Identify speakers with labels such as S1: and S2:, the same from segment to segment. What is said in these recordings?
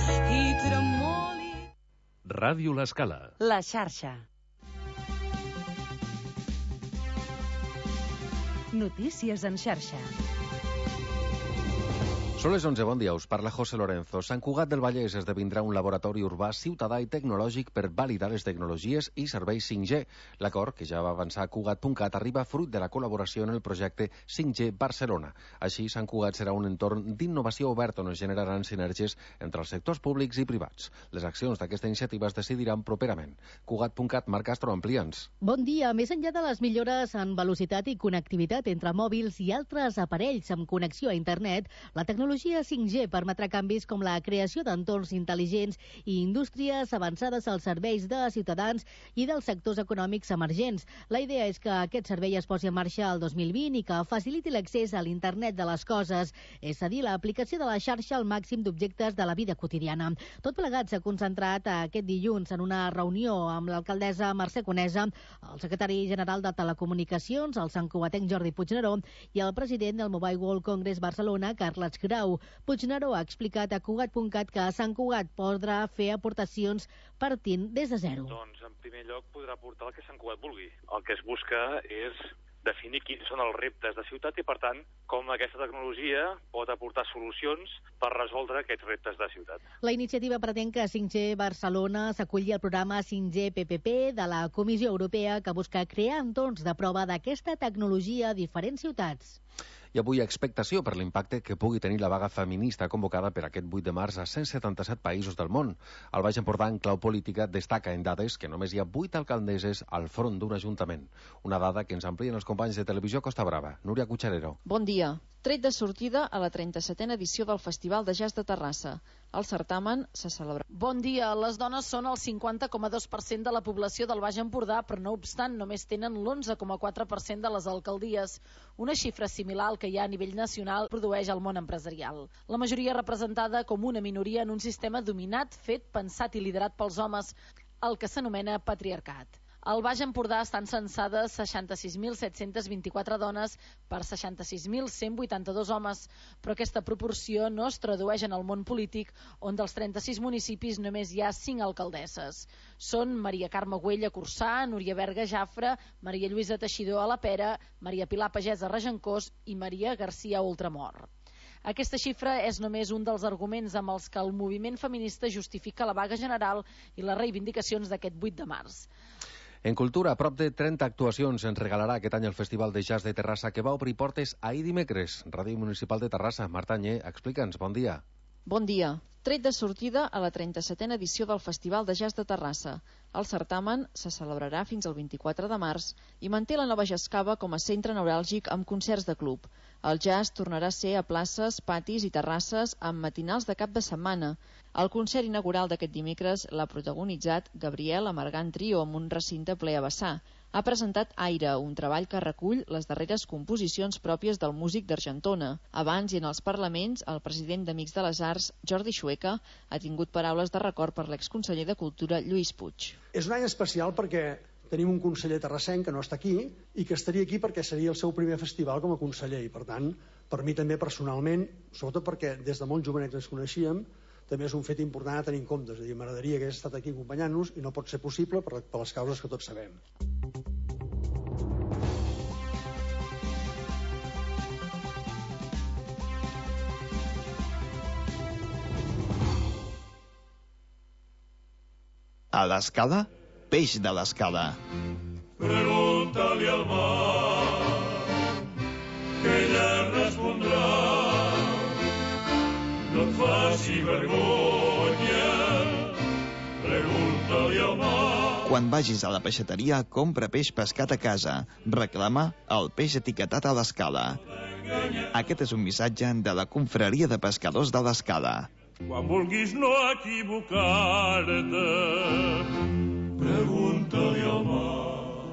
S1: i tremoli.
S2: Ràdio L'Escala.
S3: La xarxa. Notícies en xarxa.
S4: Són les 11, bon dia, us parla José Lorenzo. Sant Cugat del Vallès esdevindrà un laboratori urbà ciutadà i tecnològic per validar les tecnologies i serveis 5G. L'acord, que ja va avançar a Cugat.cat, arriba fruit de la col·laboració en el projecte 5G Barcelona. Així, Sant Cugat serà un entorn d'innovació obert on es generaran sinergies entre els sectors públics i privats. Les accions d'aquesta iniciativa es decidiran properament. Cugat.cat, Marc Castro, amplia'ns.
S5: Bon dia. Més enllà de les millores en velocitat i connectivitat entre mòbils i altres aparells amb connexió a internet, la tecnologia 5G permetrà canvis com la creació d'entorns intel·ligents i indústries avançades als serveis de ciutadans i dels sectors econòmics emergents. La idea és que aquest servei es posi en marxa el 2020 i que faciliti l'accés a l'internet de les coses, és a dir, l'aplicació de la xarxa al màxim d'objectes de la vida quotidiana. Tot plegat s'ha concentrat aquest dilluns en una reunió amb l'alcaldessa Mercè Conesa, el secretari general de Telecomunicacions, el santcugatenc Jordi Puigneró, i el president del Mobile World Congress Barcelona, Carles Grau. Puigneró ha explicat a Cugat.cat que Sant Cugat podrà fer aportacions partint des de zero.
S6: Doncs, en primer lloc, podrà aportar el que Sant Cugat vulgui. El que es busca és definir quins són els reptes de ciutat i, per tant, com aquesta tecnologia pot aportar solucions per resoldre aquests reptes de ciutat.
S5: La iniciativa pretén que 5G Barcelona s'aculli al programa 5G PPP de la Comissió Europea, que busca crear entorns de prova d'aquesta tecnologia a diferents ciutats.
S4: I avui expectació per l'impacte que pugui tenir la vaga feminista convocada per aquest 8 de març a 177 països del món. El Baix Empordà, en clau política, destaca en dades que només hi ha 8 alcaldesses al front d'un ajuntament. Una dada que ens amplien els companys de Televisió Costa Brava. Núria Cucharero.
S7: Bon dia. Tret de sortida a la 37a edició del Festival de Jazz de Terrassa. El certamen se celebra.
S8: Bon dia. Les dones són el 50,2% de la població del Baix Empordà, però no obstant només tenen l'11,4% de les alcaldies. Una xifra similar al que hi ha a nivell nacional produeix el món empresarial. La majoria representada com una minoria en un sistema dominat, fet, pensat i liderat pels homes, el que s'anomena patriarcat. Al Baix Empordà estan censades 66.724 dones per 66.182 homes, però aquesta proporció no es tradueix en el món polític, on dels 36 municipis només hi ha 5 alcaldesses. Són Maria Carme Güell a Corçà, Núria Berga a Jafre, Maria Lluïsa Teixidor a la Pera, Maria Pilar Pagès a Regencós i Maria Garcia a Ultramort. Aquesta xifra és només un dels arguments amb els que el moviment feminista justifica la vaga general i les reivindicacions d'aquest 8 de març.
S4: En cultura, a prop de 30 actuacions ens regalarà aquest any el Festival de Jazz de Terrassa, que va obrir portes ahir dimecres. Ràdio Municipal de Terrassa. Marta Anyé, explica'ns. Bon dia.
S7: Bon dia. Tret de sortida a la 37a edició del Festival de Jazz de Terrassa. El certamen se celebrarà fins al 24 de març i manté la Nova Jascava com a centre neuràlgic amb concerts de club. El jazz tornarà a ser a places, patis i terrasses amb matinals de cap de setmana. El concert inaugural d'aquest dimecres l'ha protagonitzat Gabriel Amargant Trio amb un recinte ple a vessar. Ha presentat Aire, un treball que recull les darreres composicions pròpies del músic d'Argentona. Abans i en els parlaments, el president d'Amics de les Arts, Jordi Xueca, ha tingut paraules de record per l'exconseller de Cultura, Lluís Puig.
S9: És un any especial perquè tenim un conseller terrassenc que no està aquí i que estaria aquí perquè seria el seu primer festival com a conseller i, per tant, per mi també personalment, sobretot perquè des de molt jovenets ens coneixíem, també és un fet important a tenir en compte. És a dir, m'agradaria que hagués estat aquí acompanyant-nos i no pot ser possible per les causes que tots sabem.
S10: A l'Escala, peix de l'Escala.
S1: Pregunta-li al mar, que ella respondrà. No et faci vergonya, pregunta-li al mar.
S10: Quan vagis a la peixateria, compra peix pescat a casa. Reclama el peix etiquetat a l'Escala. Aquest és un missatge de la Confraria de Pescadors de l'Escala.
S1: Quan vulguis no equivocar-te, pregunta-li al mar.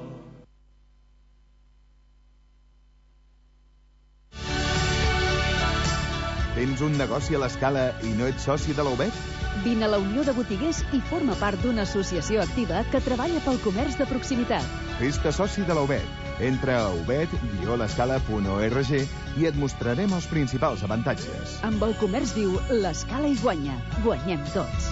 S11: Tens un negoci a l'Escala i no ets soci de la UBEC?
S3: Vine a la Unió de Botiguers i forma part d'una associació activa que treballa pel comerç de proximitat.
S11: Fes-te soci de la UBEC. Entra a ubet-l'escala.org i et mostrarem els principals avantatges.
S3: Amb el comerç viu, l'Escala hi guanya. Guanyem tots.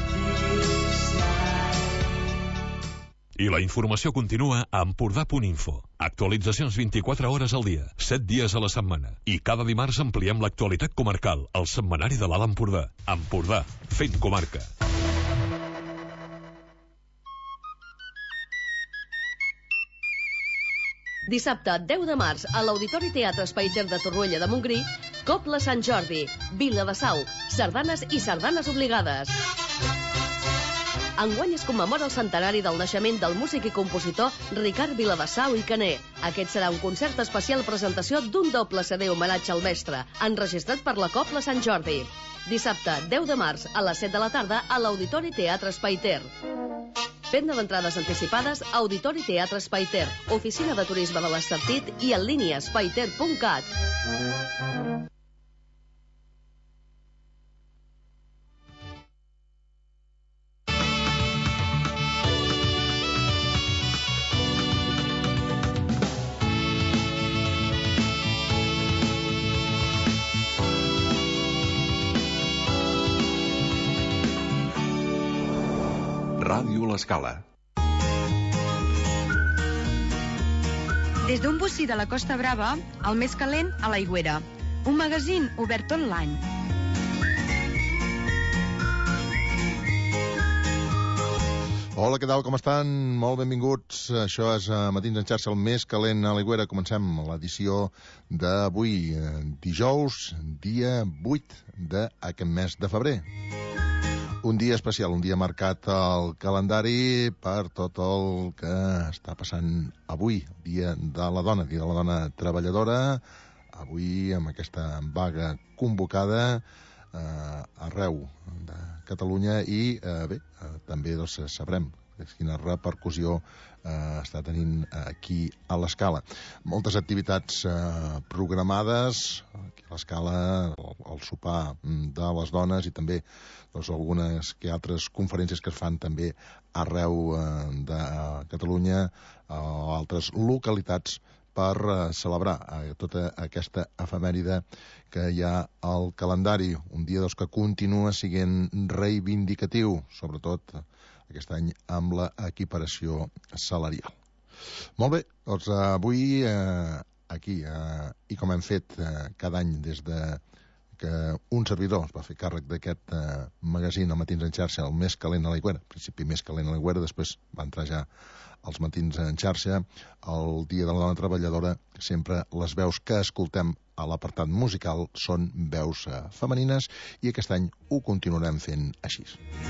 S2: I la informació continua a Empordà.info. Actualitzacions 24 hores al dia, 7 dies a la setmana. I cada dimarts ampliem l'actualitat comarcal, al setmanari de l'Alt Empordà. Empordà, fent comarca.
S12: Dissabte, 10 de març, a l'Auditori Teatre Espai Ter de Torroella de Montgrí, Cobla Sant Jordi, Vila de Sau, sardanes i sardanes obligades. Enguany es commemora el centenari del naixement del músic i compositor Ricard Viladesau i Caner. Aquest serà un concert especial presentació d'un doble CD homenatge al mestre, enregistrat per la Cobla Sant Jordi. Dissabte, 10 de març, a les 7 de la tarda, a l'Auditori Teatre Espai Ter. Venda d'entrades anticipades, Auditori Teatre Espai Ter, Oficina de Turisme de l'Estartit i en línia espaiter.cat.
S2: Ràdio L'Escala.
S13: Des d'un bocí de la Costa Brava, el més calent a l'Aigüera. Un magazín obert tot l'any.
S14: Hola, què tal, com estan? Molt benvinguts. Això és Matins en xarxa, el més calent a l'Aigüera. Comencem l'edició d'avui, dijous, dia 8 d'aquest mes de febrer. Un dia especial, un dia marcat al calendari per tot el que està passant avui, dia de la dona treballadora, avui amb aquesta vaga convocada arreu de Catalunya i també sabrem quina repercussió està tenint aquí a l'Escala. Moltes activitats programades, aquí a l'Escala, el sopar de les dones i també algunes que altres conferències que es fan també arreu de Catalunya o altres localitats per celebrar tota aquesta efemèride que hi ha al calendari. Un dia que continua sent reivindicatiu, sobretot aquest any amb l'equiparació salarial. Molt bé, doncs avui aquí, i com hem fet cada any des de que un servidor es va fer càrrec d'aquest magazín, el Matins en xarxa, el més calent a l'Aigüera, al principi més calent a l'Aigüera, després va entrar ja els Matins en xarxa, el dia de la dona treballadora, sempre les veus que escoltem a l'apartat musical són veus femenines i aquest any ho continuarem fent així.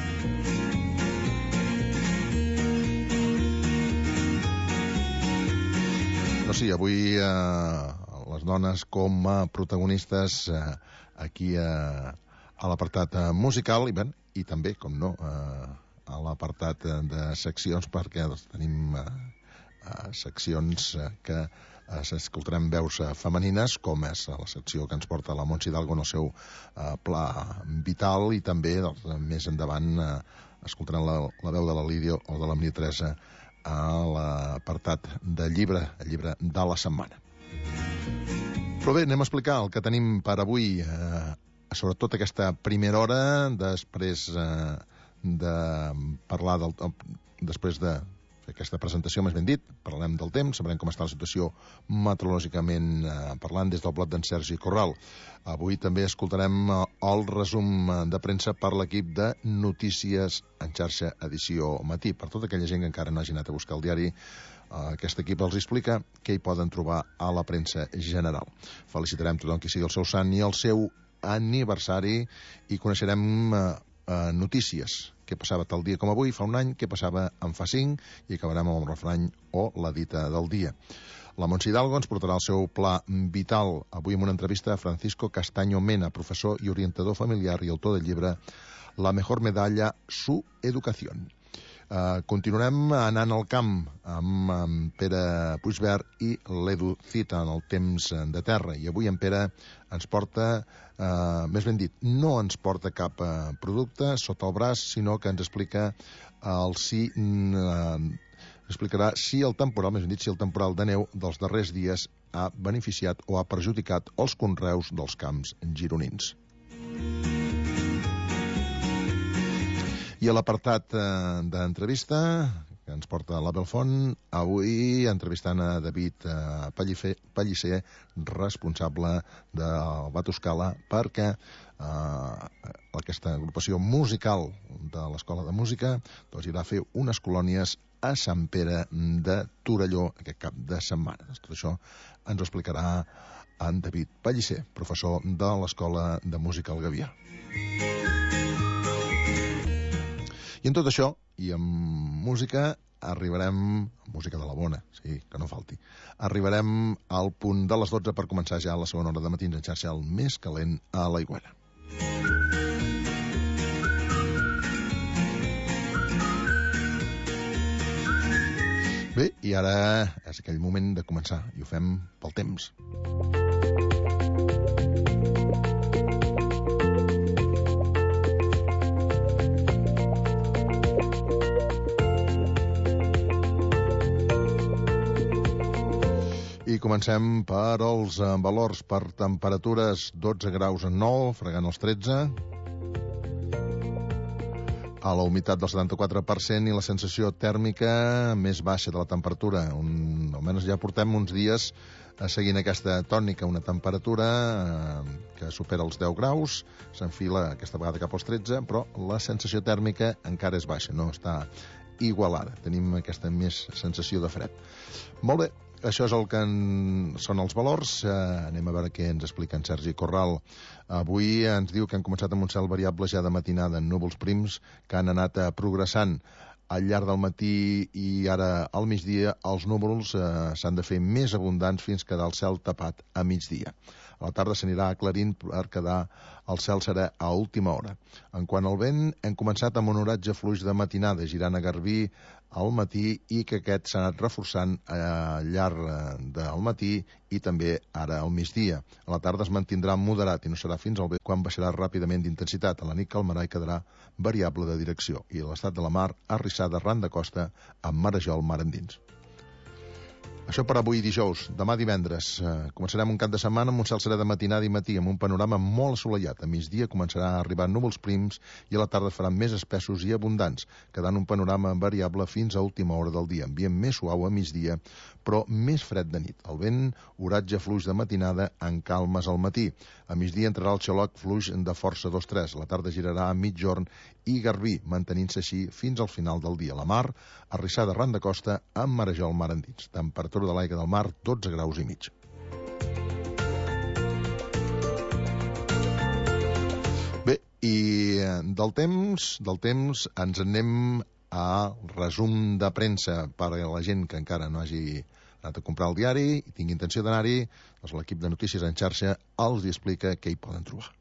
S14: No sí, avui les dones com a protagonistes aquí a l'apartat musical i també, com no, a l'apartat de seccions, perquè tenim seccions que escoltarem veus femenines, com és la secció que ens porta la Montse Hidalgo en el seu pla vital, i també més endavant escoltarem la veu de la Lídia o de la Maria Teresa a l'apartat de llibre, el llibre de la setmana. Però bé, anem a explicar el que tenim per avui, sobretot aquesta primera hora, després de parlar després de fer aquesta presentació, més ben dit, parlarem del temps, sabrem com està la situació meteorològicament parlant des del bloc d'en Sergi Corral. Avui també escoltarem el resum de premsa per l'equip de Notícies en xarxa edició matí. Per tota aquella gent que encara no hagi anat a buscar el diari, aquest equip els explica què hi poden trobar a la premsa general. Felicitarem tothom qui sigui el seu sant i el seu aniversari i coneixerem notícies. Què passava tal dia com avui, fa un any, què passava en fa 5, i acabarem amb el refrany o la dita del dia. La Montse Hidalgo ens portarà el seu pla vital, avui amb una entrevista a Francisco Castaño Mena, professor i orientador familiar i autor del llibre La mejor medalla, su educación. Continuarem anant al camp amb Pere Puigvert i l'Edu Cita en el temps de terra, i avui en Pere ens porta, més ben dit, no ens porta cap producte sota el braç, sinó que ens explica explicarà si el temporal, més ben dit, si el temporal de neu dels darrers dies ha beneficiat o ha perjudicat els conreus dels camps gironins. I a l'apartat d'entrevista que ens porta l'Abel Font, avui entrevistant a David Pellicer, responsable del Batuscala, perquè aquesta agrupació musical de l'Escola de Música doncs irà a fer unes colònies a Sant Pere de Torelló aquest cap de setmana. Tot això ens ho explicarà en David Pellicer, professor de l'Escola de Música al Gavià. I en tot això, i amb música, arribarem... Música de la bona, sí, que no falti. Arribarem al punt de les 12 per començar ja la segona hora de matins en xarxa, el més calent a l'Aigüera. Bé, i ara és aquell moment de començar, i ho fem pel temps. I comencem per els valors. Per temperatures, 12 graus en 9, fregant els 13. A la humitat del 74% i la sensació tèrmica més baixa de la temperatura. Almenys ja portem uns dies seguint aquesta tònica, una temperatura que supera els 10 graus, s'enfila aquesta vegada cap als 13, però la sensació tèrmica encara és baixa, no està igualada. Tenim aquesta més sensació de fred. Molt bé. Això és el que són els valors. Anem a veure què ens explica en Sergi Corral. Avui ens diu que han començat amb un cel variable ja de matinada, en núvols prims que han anat progressant al llarg del matí i ara al migdia. Els núvols s'han de fer més abundants fins quedar el cel tapat a migdia. A la tarda s'anirà aclarint per quedar el cel serè a última hora. En quant al vent, hem començat amb un oratge fluix de matinada, girant a Garbí al matí i que aquest s'ha anat reforçant al llarg del matí i també ara al migdia. A la tarda es mantindrà moderat i no serà fins al vespre quan baixarà ràpidament d'intensitat. A la nit calmarà i quedarà variable de direcció. I l'estat de la mar arrissada arran de costa amb marejol mar endins. Això per avui dijous. Demà divendres començarem un cap de setmana amb un cel serè de matinada i matí, amb un panorama molt assolellat. A migdia començarà a arribar núvols prims i a la tarda faran més espessos i abundants, quedant un panorama variable fins a última hora del dia. Ambient més suau a migdia, però més fred de nit. El vent, oratge fluix de matinada en calmes al matí. A migdia entrarà el xaloc fluix de força 2-3. La tarda girarà a mitjorn i Garbí, mantenint-se així fins al final del dia. La mar, arrissada arran de costa, amb marejol mar endins. Temperatura de l'aigua del mar, 12 graus i mig. Bé, i del temps ens anem al resum de premsa per a la gent que encara no hagi anat a comprar el diari i tingui intenció d'anar-hi, doncs l'equip de Notícies en xarxa els explica què hi poden trobar.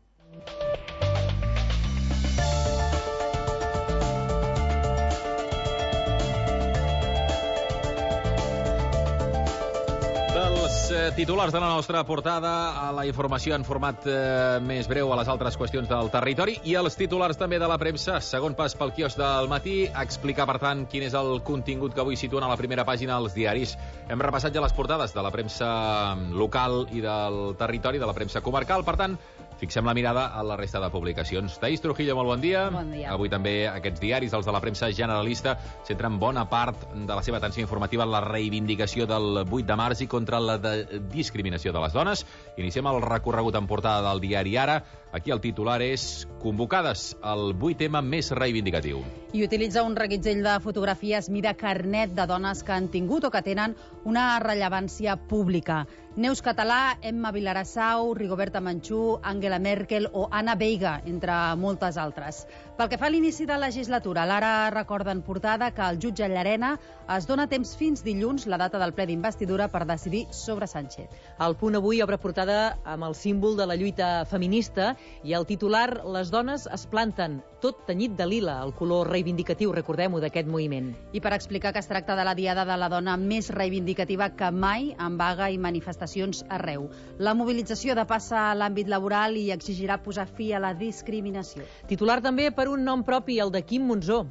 S15: Titulars de la nostra portada, a la informació en format més breu a les altres qüestions del territori i els titulars també de la premsa. Segon pas pel quiosc del matí, explicar per tant quin és el contingut que avui situen a la primera pàgina els diaris. Hem repassat ja les portades de la premsa local i del territori, de la premsa comarcal, per tant fixem la mirada a la resta de publicacions. Taís Trujillo, molt bon dia.
S16: Bon dia.
S15: Avui també aquests diaris, els de la premsa generalista, centren bona part de la seva atenció informativa en la reivindicació del 8 de març i contra la discriminació de les dones. Iniciem el recorregut en portada del diari Ara. Aquí el titular és Convocades, el 8M més reivindicatiu.
S16: I utilitza un reguitzell de fotografies mida carnet de dones que han tingut o que tenen una rellevància pública. Neus Català, Emma Vilarassau, Rigoberta Menchú, Angela Merkel o Anna Veiga, entre moltes altres. Pel que fa a l'inici de legislatura, l'Ara recorda en portada que el jutge Llarena es dona temps fins dilluns, la data del ple d'investidura, per decidir sobre Sánchez.
S17: El Punt avui obre portada amb el símbol de la lluita feminista i el titular Les dones es planten, tot tenyit de lila, el color reivindicatiu, recordem-ho, d'aquest moviment.
S16: I per explicar que es tracta de la diada de la dona més reivindicativa que mai, amb vaga i manifestacions arreu. La mobilització depassa a l'àmbit laboral i exigirà posar fi a la discriminació.
S17: Titular també per un nom propi, el de Quim Monzó.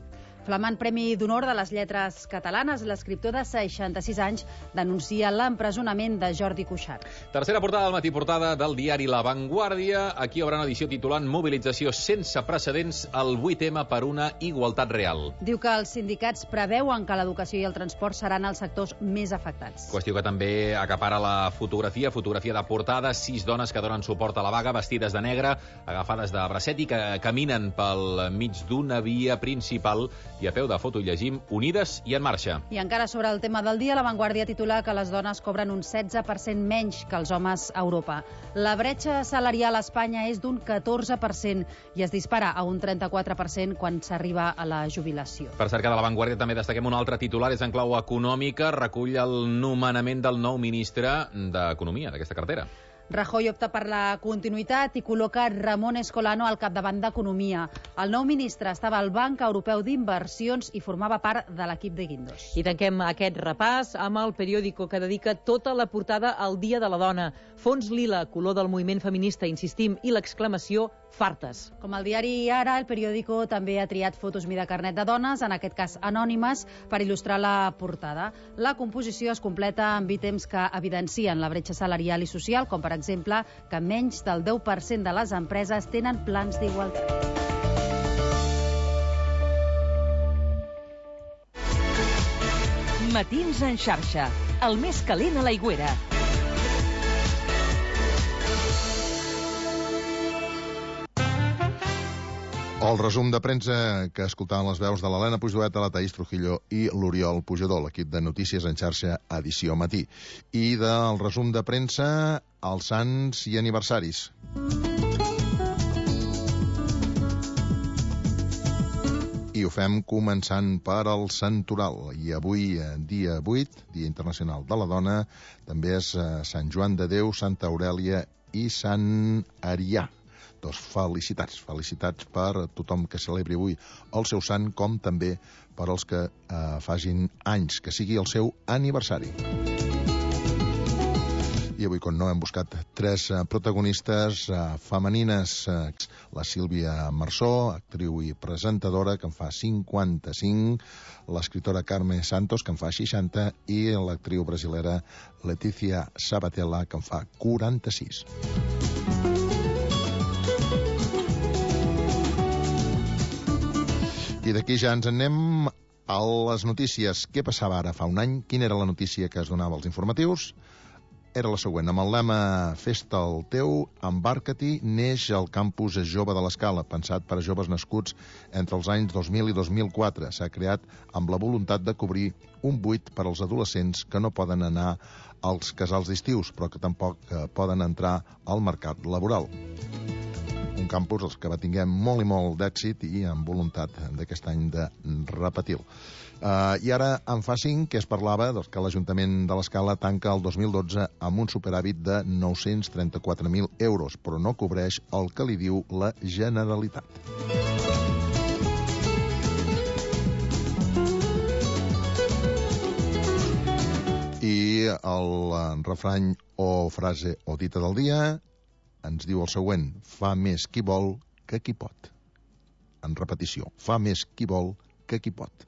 S16: flamant Premi d'Honor de les Lletres Catalanes, l'escriptor de 66 anys denuncia l'empresonament de Jordi Cuixart.
S15: Tercera portada del matí, portada del diari La Vanguardia. Aquí obre una edició titulant Mobilització sense precedents al 8M per una igualtat real.
S16: Diu que els sindicats preveuen que l'educació i el transport seran els sectors més afectats.
S15: Qüestió que també acapara la fotografia de portada, 6 dones que donen suport a la vaga, vestides de negre, agafades de bracet i que caminen pel mig d'una via principal, i a peu de foto hi llegim Unides i en marxa.
S16: I encara sobre el tema del dia, La Vanguardia titula que les dones cobren un 16% menys que els homes a Europa. La bretxa salarial a Espanya és d'un 14% i es dispara a un 34% quan s'arriba a la jubilació.
S15: Per cert, que de La Vanguardia també destaquem un altre titular, és en clau econòmica, recull el nomenament del nou ministre d'Economia, d'aquesta cartera.
S16: Rajoy opta per la continuïtat i col·loca Ramon Escolano al capdavant d'Economia. El nou ministre estava al Banc Europeu d'Inversions i formava part de l'equip de Guindos.
S17: I tanquem aquest repàs amb el periòdico que dedica tota la portada al Dia de la Dona. Fons lila, color del moviment feminista, insistim, i l'exclamació fartes.
S16: Com el diari Ara, el periòdico també ha triat fotos mida carnet de dones, en aquest cas anònimes, per il·lustrar la portada. La composició es completa amb ítems que evidencien la bretxa salarial i social, com per exemple que menys del 10% de les empreses tenen plans d'igualtat.
S18: Matins en xarxa, el més calent a l'Aigüera.
S14: El resum de premsa que escoltàvem les veus de l'Helena Puigdoeta, la Taís Trujillo i l'Oriol Pujador, l'equip de Notícies en xarxa edició matí. I del resum de premsa, els sants i aniversaris. I ho fem començant per al Santoral. I avui, dia 8, Dia Internacional de la Dona, també és Sant Joan de Déu, Santa Aurèlia i Sant Arià. Doncs felicitats per tothom que celebri avui el seu sant, com també per als que facin anys, que sigui el seu aniversari. I avui, com no, hem buscat 3 protagonistes femenines. La Sílvia Marsó, actriu i presentadora, que en fa 55, l'escriptora Carme Santos, que en fa 60, i l'actriu brasilera Letícia Sabatella, que en fa 46. I d'aquí ja ens en anem a les notícies. Què passava ara fa un any? Quina era la notícia que es donava als informatius? Era la següent. Amb el lema Festa el teu, embarca-t'hi, neix el campus jove de l'Escala, pensat per a joves nascuts entre els anys 2000 i 2004. S'ha creat amb la voluntat de cobrir un buit per als adolescents que no poden anar als casals d'estius, però que tampoc poden entrar al mercat laboral. Un campus els que va tinguer molt i molt d'èxit i amb voluntat d'aquest any de repetir-lo. I ara en fa 5 que es parlava que l'Ajuntament de l'Escala tanca el 2012 amb un superàvit de 934.000 euros, però no cobreix el que li diu la Generalitat. I el refrany o frase o dita del dia ens diu el següent: fa més qui vol que qui pot. En repetició, fa més qui vol que qui pot.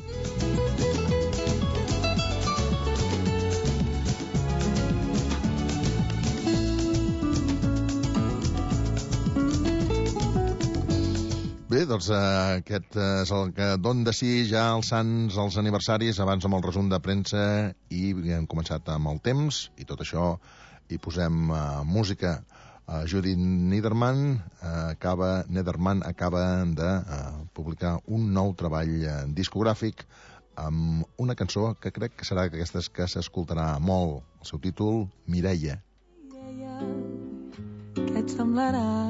S14: Bé, doncs aquest és el que don de si ja els sants, els aniversaris, abans amb el resum de premsa, i hem començat amb el temps, i tot això hi posem música. Judith Nederman acaba de publicar un nou treball discogràfic amb una cançó que crec que serà d'aquestes que s'escoltarà molt. El seu títol, Mireia.
S19: Mireia, què et semblarà?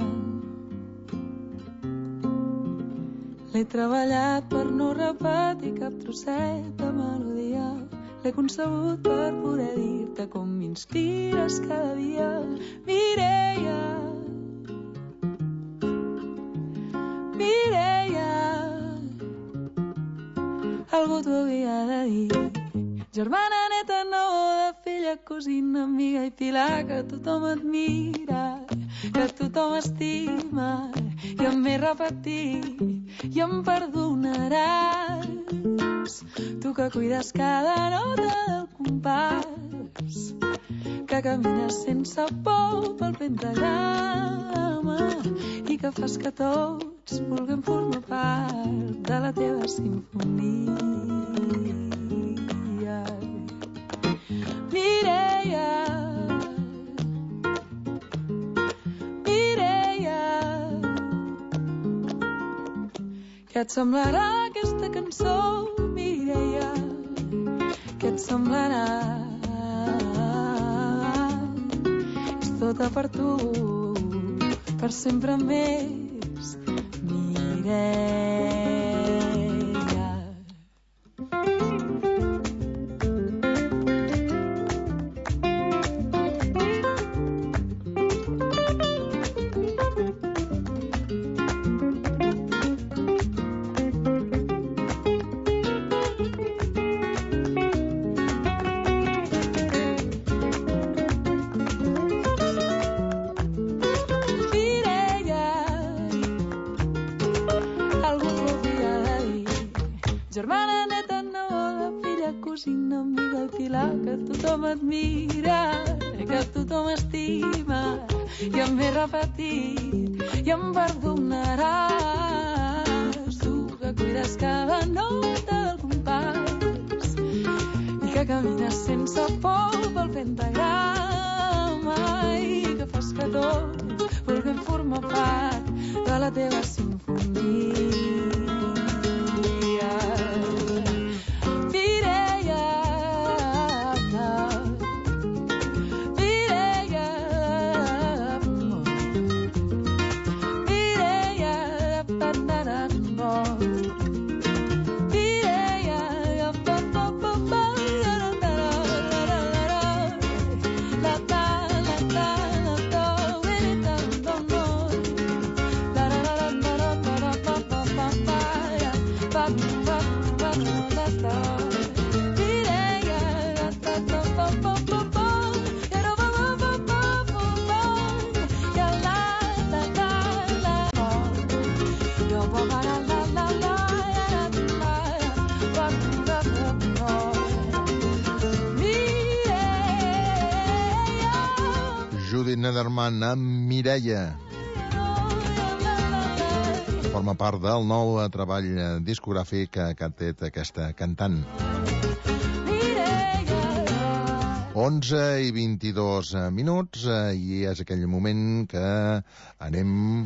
S19: L'he treballat per no repetir cap trosset de melodia. L'he concebut per poder dir-te com m'inspires cada dia. Mireia, Mireia, algú t'ho havia de dir. Germana, neta, neboda, filla, cosina, amiga i pilar, que tothom admira, que tothom estima, i em ve repetir i em perdonaràs. tu que cuides cada nota del compàs, que camines sense por pel pentagrama i que fas que tots vulguem formar part de la teva sinfonia. Mireia, Mireia, què et semblarà aquesta cançó, Mireia? Què et semblarà? És tota per tu, per sempre més, Mireia. Germana neta, neboda, filla, cosina, amiga i pilar, que tothom admira, que tothom estima, i em ve repetit, i em perdonaràs. Tu que cuides cada nota del compàs, i que camines sense por pel pentagrama, i que fas que tots vulguem formar part de la teva sinfonia.
S14: Nederman amb Mireia. Forma part del nou treball discogràfic que ha tret aquesta cantant. 11 i 22 minuts i és aquell moment que anem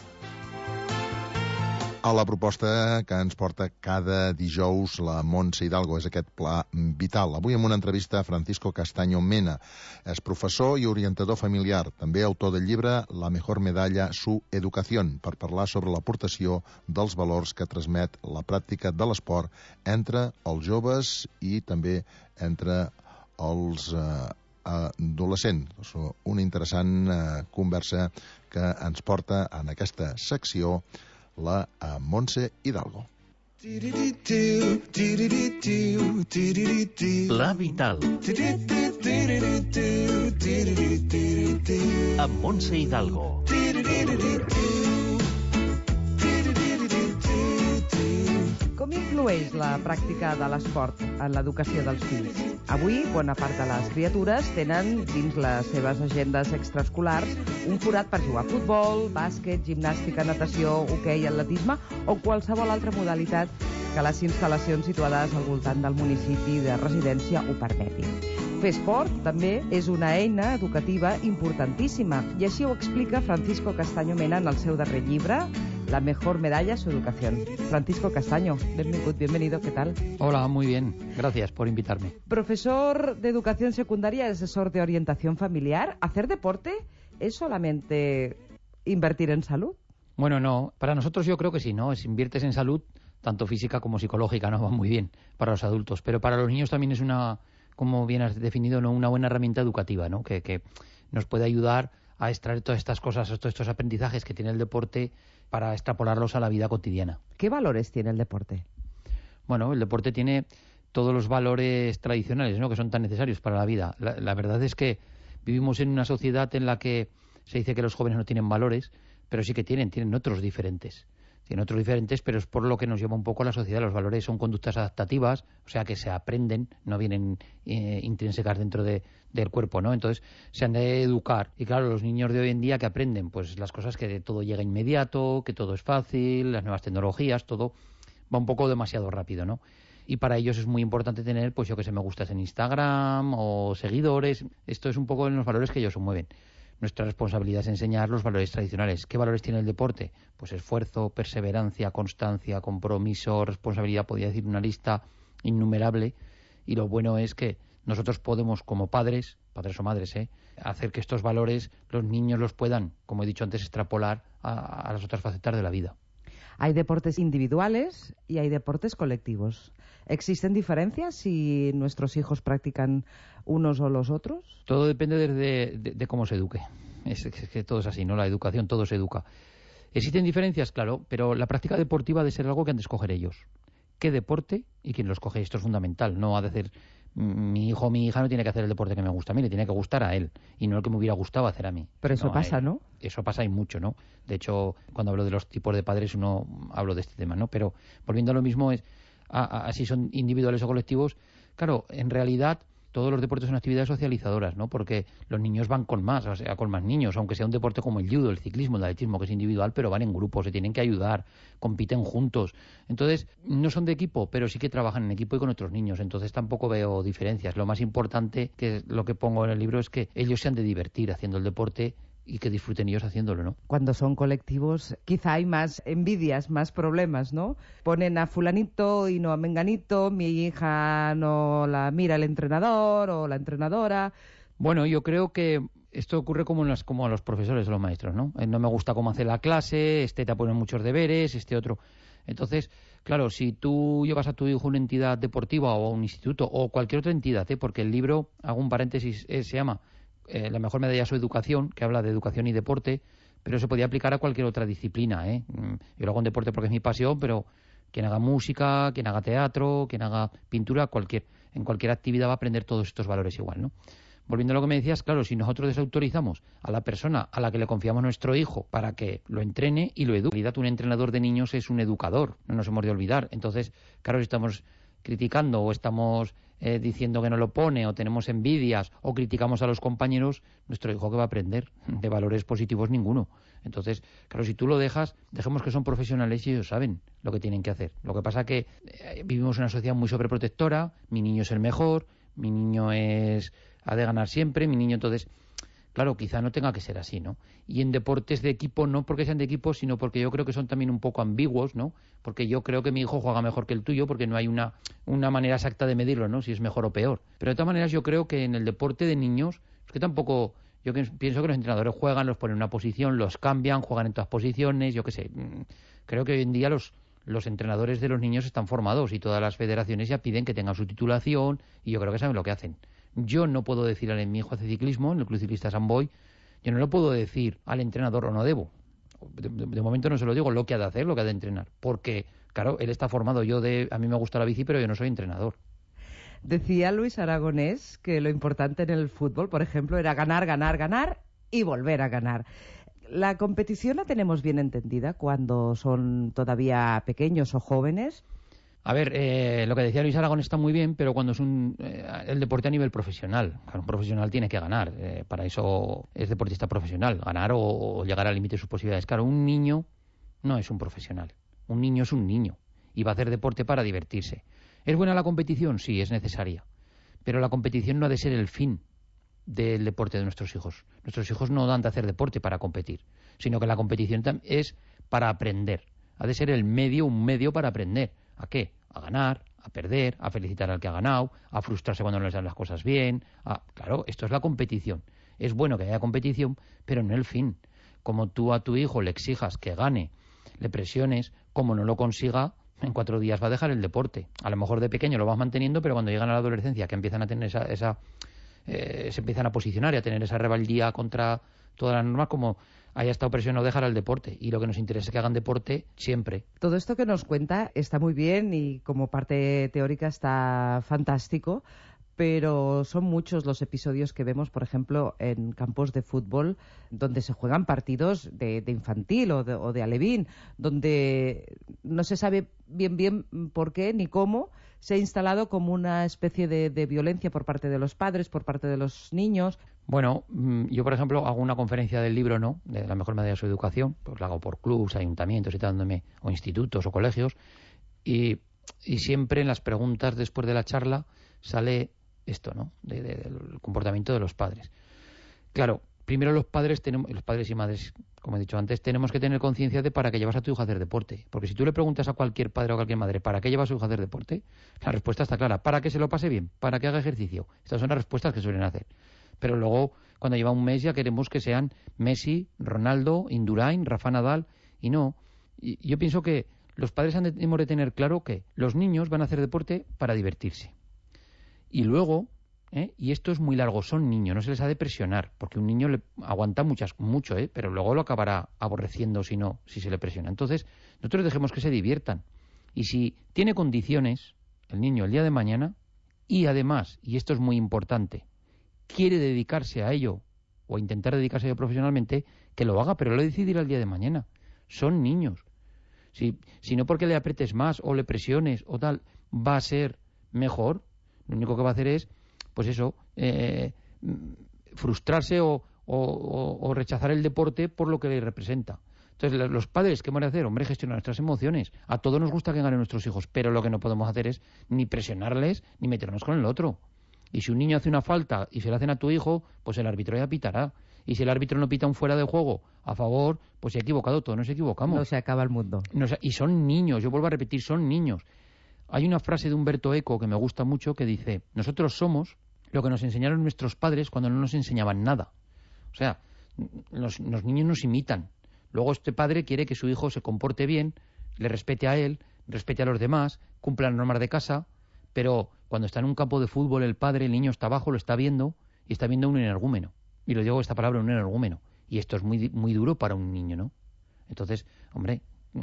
S14: a la proposta que ens porta cada dijous la Montse Hidalgo, és aquest pla vital. Avui amb una entrevista a Francisco Castaño Mena. És professor i orientador familiar, també autor del llibre La mejor medalla, su educación, per parlar sobre l'aportació dels valors que transmet la pràctica de l'esport entre els joves i també entre els adolescents. Una interessant conversa que ens porta en aquesta secció la Montse Hidalgo.
S20: Pla Vital amb Montse Hidalgo.
S21: Com influeix la pràctica de l'esport en l'educació dels fills? Avui, bona part de les criatures tenen dins les seves agendes extraescolars un forat per jugar a futbol, bàsquet, gimnàstica, natació, hoquei, atletisme o qualsevol altra modalitat que les instal·lacions situades al voltant del municipi de residència ho permetin. Fer esport també és una eina educativa importantíssima i així ho explica Francisco Castaño Mena en el seu darrer llibre, La mejor medalla, su educación. Francisco Castaño, bienvenido, ¿qué tal?
S22: Hola, muy bien, gracias por invitarme.
S21: Profesor de educación secundaria, asesor de orientación familiar. ¿Hacer deporte es solamente invertir en salud?
S22: Bueno, no, para nosotros yo creo que sí, ¿no? Si inviertes en salud, tanto física como psicológica, ¿no? Va muy bien para los adultos, pero para los niños también es una, como bien has definido, ¿no? Una buena herramienta educativa, ¿no? Que nos puede ayudar a extraer todas estas cosas, todos estos aprendizajes que tiene el deporte para extrapolarlos a la vida cotidiana.
S21: ¿Qué valores tiene el deporte?
S22: Bueno, el deporte tiene todos los valores tradicionales, ¿no? Que son tan necesarios para la vida. La verdad es que vivimos en una sociedad en la que se dice que los jóvenes no tienen valores, pero sí que tienen otros diferentes. tienen otros diferentes, pero es por lo que nos lleva un poco a la sociedad. Los valores son conductas adaptativas, o sea que se aprenden, no vienen intrínsecas dentro del cuerpo, ¿no? Entonces se han de educar. Y claro, los niños de hoy en día que aprenden, pues las cosas que todo llega inmediato, que todo es fácil, las nuevas tecnologías, todo va un poco demasiado rápido, ¿no? Y para ellos es muy importante tener, pues yo que sé, me gustas en Instagram o seguidores. Esto es un poco en los valores que ellos se mueven. Nuestra responsabilidad es enseñar los valores tradicionales. ¿Qué valores tiene el deporte? Pues esfuerzo, perseverancia, constancia, compromiso, responsabilidad, podría decir una lista innumerable. Y lo bueno es que nosotros podemos, como padres o madres, hacer que estos valores los niños los puedan, como he dicho antes, extrapolar a las otras facetas de la vida.
S21: Hay deportes individuales y hay deportes colectivos. ¿Existen diferencias si nuestros hijos practican unos o los otros?
S22: Todo depende de cómo se eduque. Es que todo es así, ¿no? La educación, todo se educa. ¿Existen diferencias? Claro, pero la práctica deportiva ha de ser algo que han de escoger ellos. ¿Qué deporte y quién lo escoge? Esto es fundamental. No ha de hacer mi hijo o mi hija no tiene que hacer el deporte que me gusta a mí, le tiene que gustar a él y no el que me hubiera gustado hacer a mí.
S21: Pero eso pasa, ¿no?
S22: Eso pasa y mucho, ¿no? De hecho, cuando hablo de los tipos de padres, hablo de este tema, ¿no? Pero volviendo a lo mismo, así son individuales o colectivos. Claro, en realidad todos los deportes son actividades socializadoras, ¿no? Porque los niños van con más, o sea, con más niños, aunque sea un deporte como el judo, el ciclismo, el atletismo, que es individual, pero van en grupo, se tienen que ayudar, compiten juntos. Entonces, no son de equipo, pero sí que trabajan en equipo y con otros niños. Entonces, tampoco veo diferencias. Lo más importante, que es lo que pongo en el libro, es que ellos se han de divertir haciendo el deporte y que disfruten ellos haciéndolo, ¿no?
S21: Cuando son colectivos, quizá hay más envidias, más problemas, ¿no? Ponen a fulanito y no a menganito, mi hija no la mira el entrenador o la entrenadora.
S22: Bueno, yo creo que esto ocurre como a los profesores o los maestros, ¿no? No me gusta cómo hace la clase, te pone muchos deberes, otro. Entonces, claro, si tú llevas a tu hijo a una entidad deportiva o a un instituto o cualquier otra entidad, porque el libro, hago un paréntesis, se llama La mejor medalla a su educación, que habla de educación y deporte, pero se podía aplicar a cualquier otra disciplina, Yo lo hago en deporte porque es mi pasión, pero quien haga música, quien haga teatro, quien haga pintura, en cualquier actividad va a aprender todos estos valores igual, ¿no? Volviendo a lo que me decías, claro, si nosotros desautorizamos a la persona a la que le confiamos nuestro hijo para que lo entrene y lo eduque, en realidad un entrenador de niños es un educador, no nos hemos de olvidar. Entonces, claro, si estamos criticando o estamos diciendo que no lo pone o tenemos envidias o criticamos a los compañeros, nuestro hijo ¿qué va a aprender? De valores positivos ninguno. Entonces, claro, si tú lo dejas, dejemos que son profesionales y ellos saben lo que tienen que hacer. Lo que pasa que vivimos en una sociedad muy sobreprotectora, mi niño es el mejor, mi niño ha de ganar siempre, mi niño entonces... Claro, quizá no tenga que ser así, ¿no? Y en deportes de equipo, no porque sean de equipo, sino porque yo creo que son también un poco ambiguos, ¿no? Porque yo creo que mi hijo juega mejor que el tuyo, porque no hay una manera exacta de medirlo, ¿no? Si es mejor o peor. Pero de todas maneras yo creo que en el deporte de niños, es que tampoco... Yo pienso que los entrenadores juegan, los ponen en una posición, los cambian, juegan en todas posiciones, yo qué sé. Creo que hoy en día los entrenadores de los niños están formados y todas las federaciones ya piden que tengan su titulación y yo creo que saben lo que hacen. Yo no puedo decir mi hijo hace ciclismo, en el Club Ciclista San Boi, yo no lo puedo decir al entrenador o no debo. De momento no se lo digo lo que ha de hacer, lo que ha de entrenar. Porque, claro, él está formado. A mí me gusta la bici, pero yo no soy entrenador.
S21: Decía Luis Aragonés que lo importante en el fútbol, por ejemplo, era ganar, ganar, ganar y volver a ganar. ¿La competición la tenemos bien entendida cuando son todavía pequeños o jóvenes?
S22: A ver, lo que decía Luis Aragón está muy bien, pero cuando es el deporte a nivel profesional. Claro, un profesional tiene que ganar. Para eso es deportista profesional, ganar o llegar al límite de sus posibilidades. Claro, un niño no es un profesional. Un niño es un niño y va a hacer deporte para divertirse. ¿Es buena la competición? Sí, es necesaria. Pero la competición no ha de ser el fin del deporte de nuestros hijos. Nuestros hijos no dan de hacer deporte para competir, sino que la competición es para aprender. Ha de ser un medio para aprender. ¿A qué? A ganar, a perder, a felicitar al que ha ganado, a frustrarse cuando no les dan las cosas bien. Claro, esto es la competición. Es bueno que haya competición, pero no el fin. Como tú a tu hijo le exijas que gane, le presiones, como no lo consiga, en 4 días va a dejar el deporte. A lo mejor de pequeño lo vas manteniendo, pero cuando llegan a la adolescencia, que empiezan a tener se empiezan a posicionar y a tener esa rebeldía contra todas las normas, como haya estado presionado dejar el deporte. Y lo que nos interesa es que hagan deporte siempre.
S21: Todo esto que nos cuenta está muy bien y como parte teórica está fantástico, pero son muchos los episodios que vemos, por ejemplo, en campos de fútbol, donde se juegan partidos de infantil o de alevín, donde no se sabe bien por qué ni cómo se ha instalado como una especie de violencia por parte de los padres, por parte de los niños.
S22: Bueno, yo, por ejemplo, hago una conferencia del libro, ¿no?, de la mejor manera de su educación, pues la hago por clubs, ayuntamientos y tal, o institutos o colegios, y siempre en las preguntas después de la charla sale esto, ¿no?, del comportamiento de los padres. Claro, primero los padres y madres, como he dicho antes, tenemos que tener conciencia de para qué llevas a tu hijo a hacer deporte. Porque si tú le preguntas a cualquier padre o a cualquier madre ¿para qué llevas a su hijo a hacer deporte?, la respuesta está clara: para que se lo pase bien, para que haga ejercicio. Estas son las respuestas que suelen hacer. Pero luego, cuando lleva un mes, ya queremos que sean Messi, Ronaldo, Indurain, Rafa Nadal, y no. Y yo pienso que los padres hemos de tener claro que los niños van a hacer deporte para divertirse. Y luego, y esto es muy largo, son niños, no se les ha de presionar, porque un niño le aguanta mucho, pero luego lo acabará aborreciendo si se le presiona. Entonces, nosotros dejemos que se diviertan. Y si tiene condiciones, el niño el día de mañana, y además, y esto es muy importante, quiere dedicarse a ello, o intentar dedicarse a ello profesionalmente, que lo haga, pero lo decidirá el día de mañana. Son niños. Si no porque le apretes más, o le presiones, o tal, va a ser mejor, lo único que va a hacer es, pues eso, frustrarse o rechazar el deporte por lo que le representa. Entonces, los padres, ¿qué van a hacer? Hombre, gestionar nuestras emociones. A todos nos gusta que ganen nuestros hijos, pero lo que no podemos hacer es ni presionarles ni meternos con el otro. Y si un niño hace una falta y se la hacen a tu hijo, pues el árbitro ya pitará. Y si el árbitro no pita un fuera de juego a favor, pues se ha equivocado, todos nos equivocamos.
S21: No se acaba el mundo.
S22: Y son niños, yo vuelvo a repetir, son niños. Hay una frase de Humberto Eco que me gusta mucho que dice: nosotros somos lo que nos enseñaron nuestros padres cuando no nos enseñaban nada. O sea, los niños nos imitan. Luego este padre quiere que su hijo se comporte bien, le respete a él, respete a los demás, cumpla las normas de casa, pero cuando está en un campo de fútbol el niño está abajo, lo está viendo, y está viendo un energúmeno. Y lo digo esta palabra, un energúmeno. Y esto es muy, muy duro para un niño, ¿no? Entonces, hombre,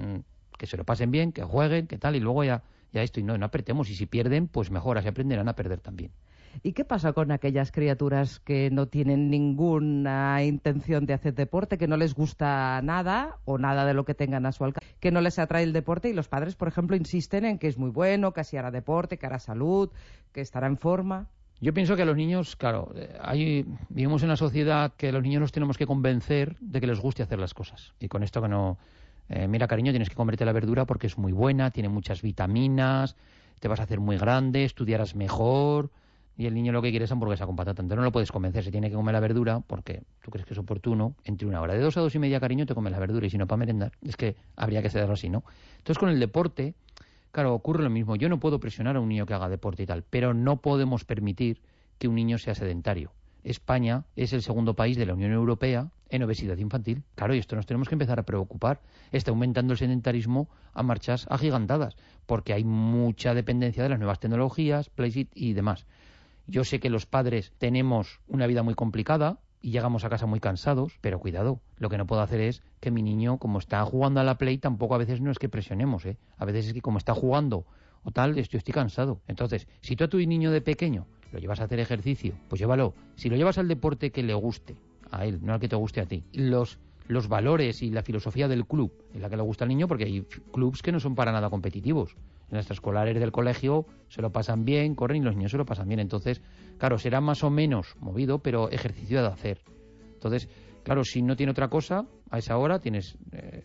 S22: que se lo pasen bien, que jueguen, que tal, y luego ya esto, y no apretemos. Y si pierden, pues mejor, así aprenderán a perder también.
S21: ¿Y qué pasa con aquellas criaturas que no tienen ninguna intención de hacer deporte, que no les gusta nada o nada de lo que tengan a su alcance, que no les atrae el deporte, y los padres, por ejemplo, insisten en que es muy bueno, que así hará deporte, que hará salud, que estará en forma?
S22: Yo pienso que a los niños, claro, vivimos en una sociedad que a los niños los tenemos que convencer de que les guste hacer las cosas. Y con esto que no... mira, cariño, tienes que comerte la verdura porque es muy buena, tiene muchas vitaminas, te vas a hacer muy grande, estudiarás mejor... Y el niño lo que quiere es hamburguesa con patata. Entonces no lo puedes convencer, se tiene que comer la verdura porque tú crees que es oportuno. Entre una hora de 2 a 2 y media, cariño, te comes la verdura, y si no, para merendar. Es que habría que hacerlo así, ¿no? Entonces con el deporte, claro, ocurre lo mismo. Yo no puedo presionar a un niño que haga deporte y tal, pero no podemos permitir que un niño sea sedentario. España es el segundo país de la Unión Europea en obesidad infantil. Claro, y esto nos tenemos que empezar a preocupar. Está aumentando el sedentarismo a marchas agigantadas, porque hay mucha dependencia de las nuevas tecnologías, PlayStation y demás. Yo sé que los padres tenemos una vida muy complicada y llegamos a casa muy cansados, pero cuidado, lo que no puedo hacer es que mi niño, como está jugando a la Play, tampoco a veces no es que presionemos, a veces es que como está jugando o tal, yo estoy cansado. Entonces, si tú a tu niño de pequeño lo llevas a hacer ejercicio, pues llévalo. Si lo llevas al deporte que le guste a él, no al que te guste a ti, los valores y la filosofía del club es la que le gusta al niño, porque hay clubs que no son para nada competitivos. En las extraescolares del colegio se lo pasan bien, corren, y los niños se lo pasan bien. Entonces, claro, será más o menos movido, pero ejercicio ha de hacer. Entonces, claro, si no tiene otra cosa, a esa hora tienes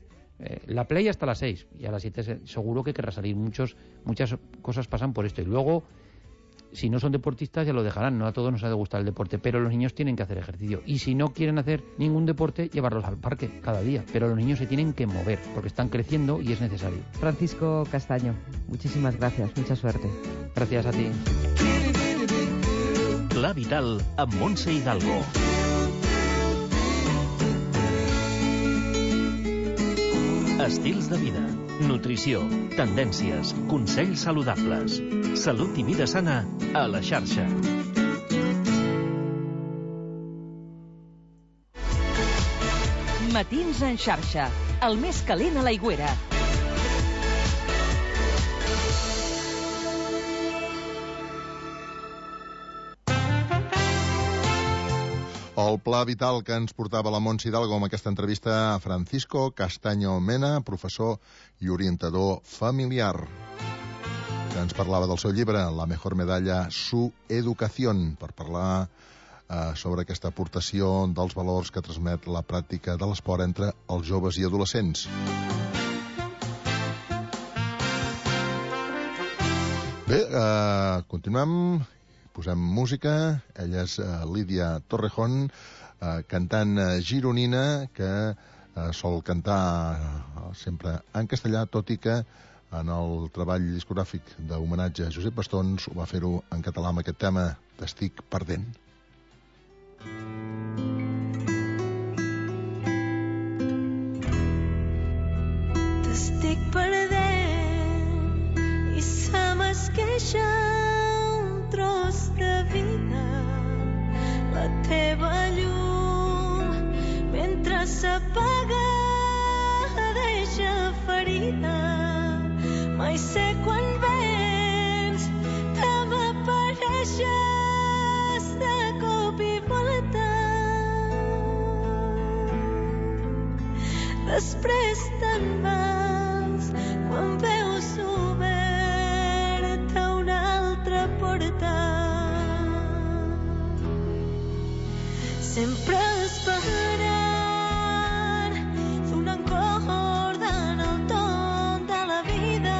S22: la Play hasta las 6, y a las 7 seguro que querrá salir. Muchas cosas pasan por esto. Y luego, si no son deportistas, ya lo dejarán. No a todos nos ha de gustar el deporte, pero los niños tienen que hacer ejercicio. Y si no quieren hacer ningún deporte, llevarlos al parque cada día. Pero los niños se tienen que mover, porque están creciendo y es necesario.
S21: Francisco Castaño, muchísimas gracias, mucha suerte.
S22: Gracias a ti.
S20: Clar Vital amb Montse Hidalgo. Estils de vida, nutrició, tendències, consells saludables, salut i vida sana a la xarxa.
S18: Matins en xarxa, el més calent a l'Aigüera.
S14: El pla vital que ens portava la Montse Hidalgo amb aquesta entrevista a Francisco Castaño Mena, professor i orientador familiar, que ens parlava del seu llibre La mejor medalla, su educación, per parlar sobre aquesta aportació dels valors que transmet la pràctica de l'esport entre els joves i adolescents. Bé, continuem, posem música. Ella és Lídia Torrejón, cantant gironina, que sol cantar sempre en castellà, tot i que en el treball discogràfic d'homenatge a Josep Bastons ho va fer-ho en català amb aquest tema, T'estic perdent.
S5: T'estic perdent i se m'esqueixa un tros de vida, la teva llum mentre s'apaga deixa ferida. Mai sé quan vens te m'apareixes de cop i volta. Després te'n vas quan veus oberta una altra porta. Sempre esperant, donant corda en el ton de la vida,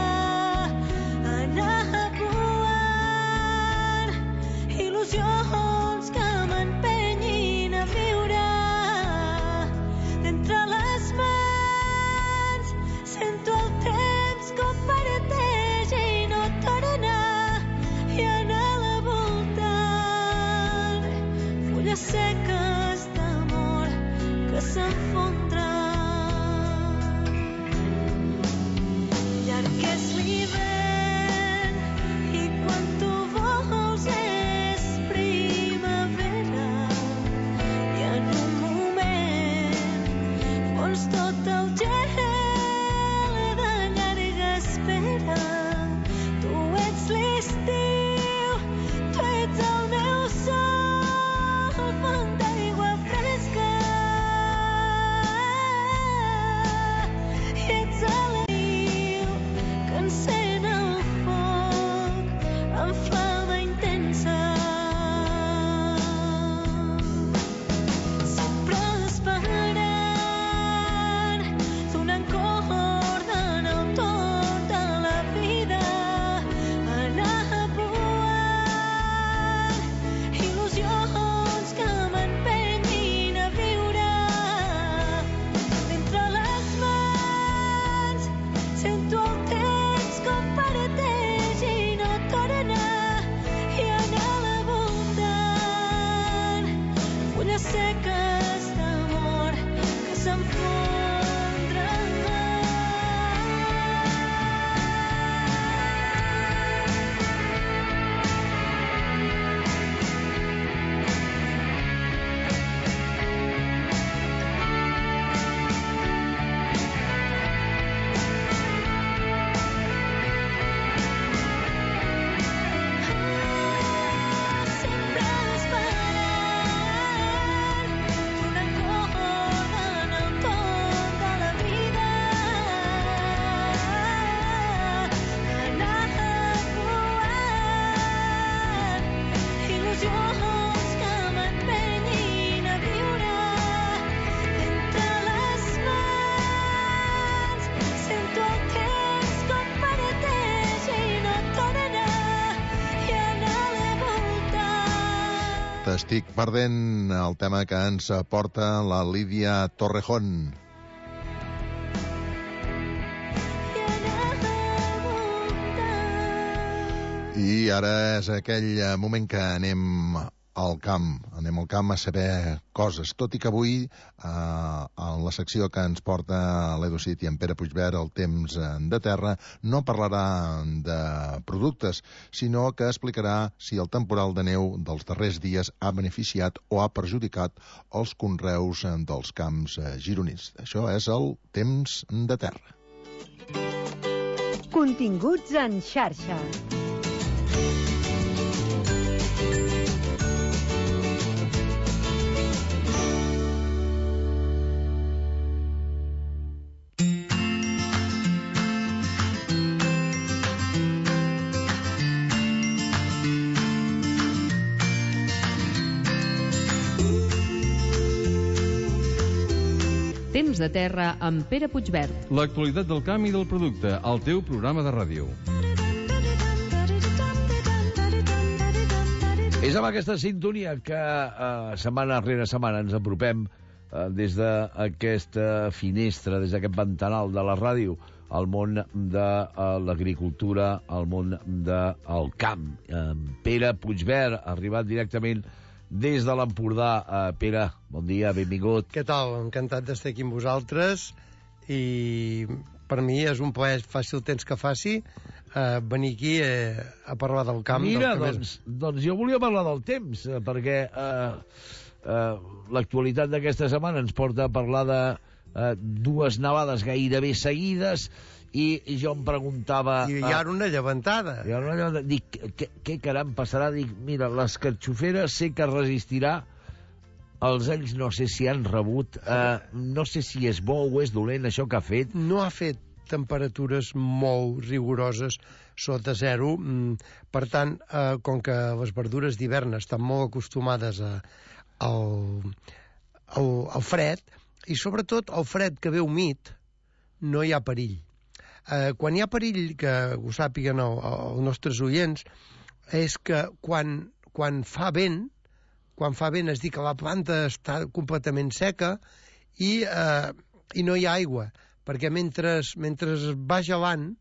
S5: anar provant il·lusions que m'empenyin a viure. D'entre les mans sento el temps com parteix i no torna, i anar a la voltant fulles seques d'amor que s'enfondran. Llarg és l'hivern i quan tu vols és primavera, i en un moment vols tot el gel de llarga espera. Tu ets l'estiu, tu ets el meu sol, font d'aigua fresca, i ets l'estiu que encén el foc amb flama intensa. Sempre esperant, donant corda en el torn de la vida, anar provant il·lusions que m'empenyin a viure. D'entre les mans sento el temps com parteix i no torna, i anar a la voltant fulles seques d'amor que s'enfondran. Sempre esperant, donant corda en el torn de la vida, anar provant il·lusions que m'empenyin a viure. D'entre les mans sento el temps com parteix i no torna, i anar a la voltant.
S14: T'estic perdent, el tema que ens aporta la Lídia Torrejón. I ara és aquell moment que anem al camp. Anem al camp a saber coses. Tot i que avui, en la secció que ens porta l'Edu Cid i en Pere Puigvert, el temps de terra, no parlarà de productes, sinó que explicarà si el temporal de neu dels darrers dies ha beneficiat o ha perjudicat els conreus dels camps gironins. Això és el temps de terra.
S3: Continguts en xarxa.
S6: Temps de terra amb Pere Puigverd.
S8: L'actualitat del camp i del producte, al teu programa de ràdio.
S23: És amb aquesta sintonia que setmana rere setmana ens apropem des d'aquesta finestra, des d'aquest ventanal de la ràdio, al món de l'agricultura, al món del camp. Pere Puigverd ha arribat directament des de l'Empordà. Pere, bon dia, benvingut.
S24: Què tal? Encantat d'estar aquí amb vosaltres i per mi és un plaer, faci el temps que faci, venir aquí a parlar del camp.
S23: Mira, doncs jo volia parlar del temps, perquè l'actualitat d'aquesta setmana ens porta a parlar de dues nevades gairebé seguides i jo em preguntava...
S24: I hi ha una llevantada.
S23: Dic, què caram passarà? Dic, mira, l'escarxofera sé que resistirà, els ells no sé si han rebut, no sé si és bo o és dolent això que ha fet.
S24: No ha fet temperatures molt rigoroses sota zero, per tant, com que les verdures d'hivern estan molt acostumades al fred, i sobretot el fred que ve humit, no hi ha perill. Quan hi ha perill, que ho sàpiguen els nostres oients, és que quan fa vent es diu que la planta està completament seca i no hi ha aigua, perquè mentre va gelant,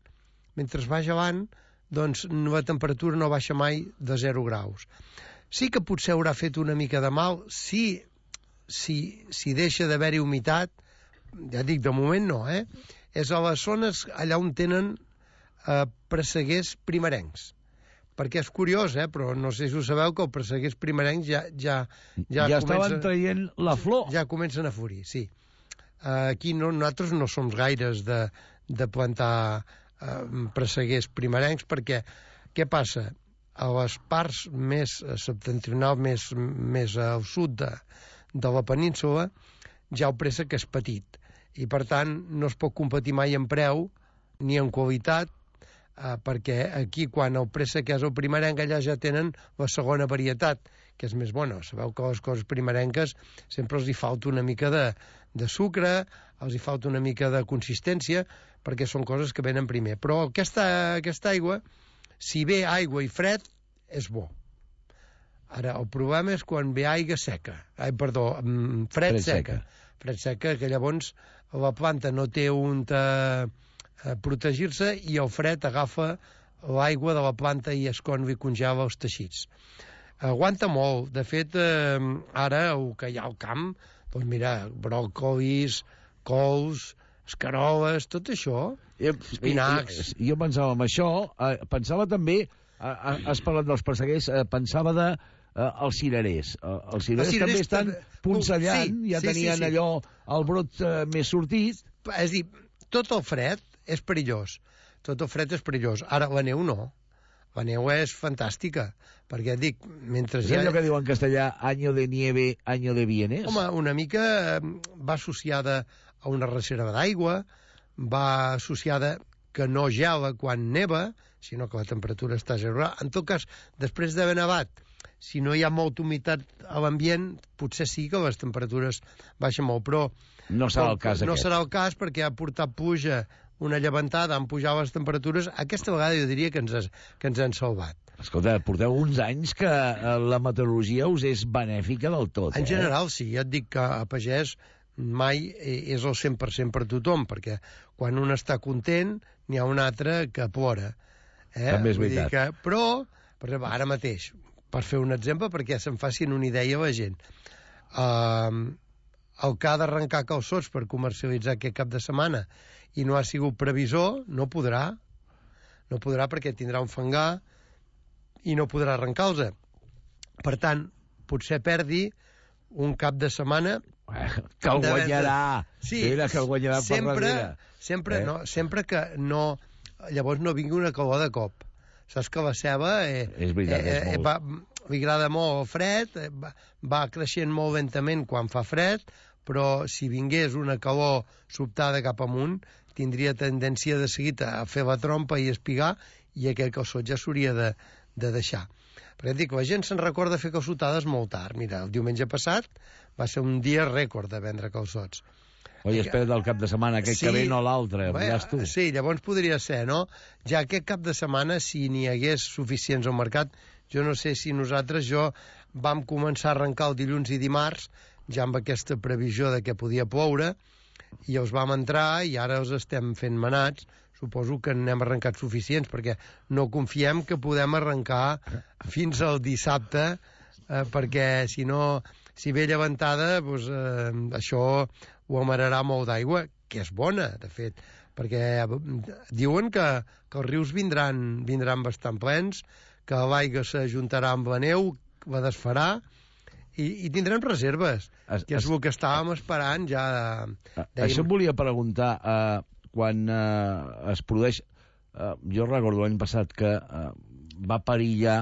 S24: doncs la temperatura no baixa mai de 0 graus. Sí que potser haurà fet una mica de mal si deixa d'haver-hi humitat, ja dic, de moment no, és a les zones allà on tenen presseguers primerencs. Perquè és curiós, però no sé si ho sabeu, que els presseguers primerencs ja
S23: estaven traient la flor.
S24: Ja comencen a florir, sí. Aquí nosaltres no som gaires de plantar presseguers primerencs, perquè què passa? A les parts més septentrionals, més al sud de la península, ja el préssec és petit i per tant no es pot competir mai en preu ni en qualitat, perquè aquí quan el préssec és el primerenc allà ja tenen la segona varietat, que és més bona. Sabeu que les coses primerenques sempre els hi falta una mica de sucre, els hi falta una mica de consistència, perquè són coses que venen primer. Però aquesta aigua, si ve aigua i fred, és bo. Ara, el problema és quan ve aigua seca. Fred seca. Fred seca, que llavors la planta no té on protegir-se i el fred agafa l'aigua de la planta i es congela els teixits. Aguanta molt. De fet, ara el que hi ha al camp, doncs mira, bròcolis, cols, escaroles, tot això, espinacs...
S23: Jo pensava en això, pensava també, has parlat dels presseguers, pensava de els cirerers. Els cirerers també estan puncellant, ja tenien allò, el brot més sortit.
S24: És a dir, tot el fred és perillós. Tot el fred és perillós. Ara, la neu no. La neu és fantàstica, perquè et dic, mentre
S23: és allò que diuen en castellà, año de nieve, año de bienes?
S24: Home, una mica va associada a una reserva d'aigua, va associada que no gela quan neva, sinó que la temperatura està a 0. En tot cas, després d'haver nevat, si no hi ha molta humitat a l'ambient, potser sí que les temperatures baixen molt, però
S23: no serà el cas aquest.
S24: No serà el cas perquè ha portat pluja, una llevantada, han pujat les temperatures. Aquesta vegada jo diria que ens han salvat.
S23: Escolta, porteu uns anys que la meteorologia us és benèfica del tot.
S24: En general, sí. Ja et dic que a pagès mai és el 100% per tothom, perquè quan un està content, n'hi ha un altre que plora.
S23: També és veritat.
S24: Però, per exemple, ara mateix, per fer un exemple, perquè se'n facin una idea a la gent, el que ha d'arrencar calçots per comercialitzar aquest cap de setmana i no ha sigut previsor, no podrà perquè tindrà un fangar i no podrà arrencar-los. Per tant, potser perdi un cap de setmana
S23: que el guanyarà.
S24: Sí,
S23: que el guanyarà per darrere.
S24: Sempre que no, llavors no vingui una calor de cop. Saps que la ceba
S23: és veritat,
S24: li agrada molt el fred, va creixent molt lentament quan fa fred, però si vingués una calor sobtada cap amunt, tindria tendència de seguit a fer la trompa i espigar, i aquell calçot ja s'hauria de deixar. Perquè dic, la gent se'n recorda fer calçotades molt tard. Mira, el diumenge passat va ser un dia rècord de vendre calçots.
S23: Oi, espera del cap de setmana, aquest que ve no l'altre, veuràs tu.
S24: Sí, llavors podria ser, no? Ja aquest cap de setmana, si n'hi hagués suficients al mercat, jo no sé si jo vam començar a arrencar el dilluns i dimarts, ja amb aquesta previsió de que podia ploure, i els vam entrar i ara els estem fent manats. Suposo que n'hem arrencat suficients, perquè no confiem que podem arrencar fins al dissabte, perquè si no, si ve llevantada, doncs, això ho amararà molt d'aigua, que és bona, de fet, perquè diuen que els rius vindran bastant plens, que l'aigua s'ajuntarà amb la neu, la desfarà, i tindrem reserves, que és el que estàvem esperant ja.
S23: Això em volia preguntar, quan es produeix... jo recordo l'any passat que va perillar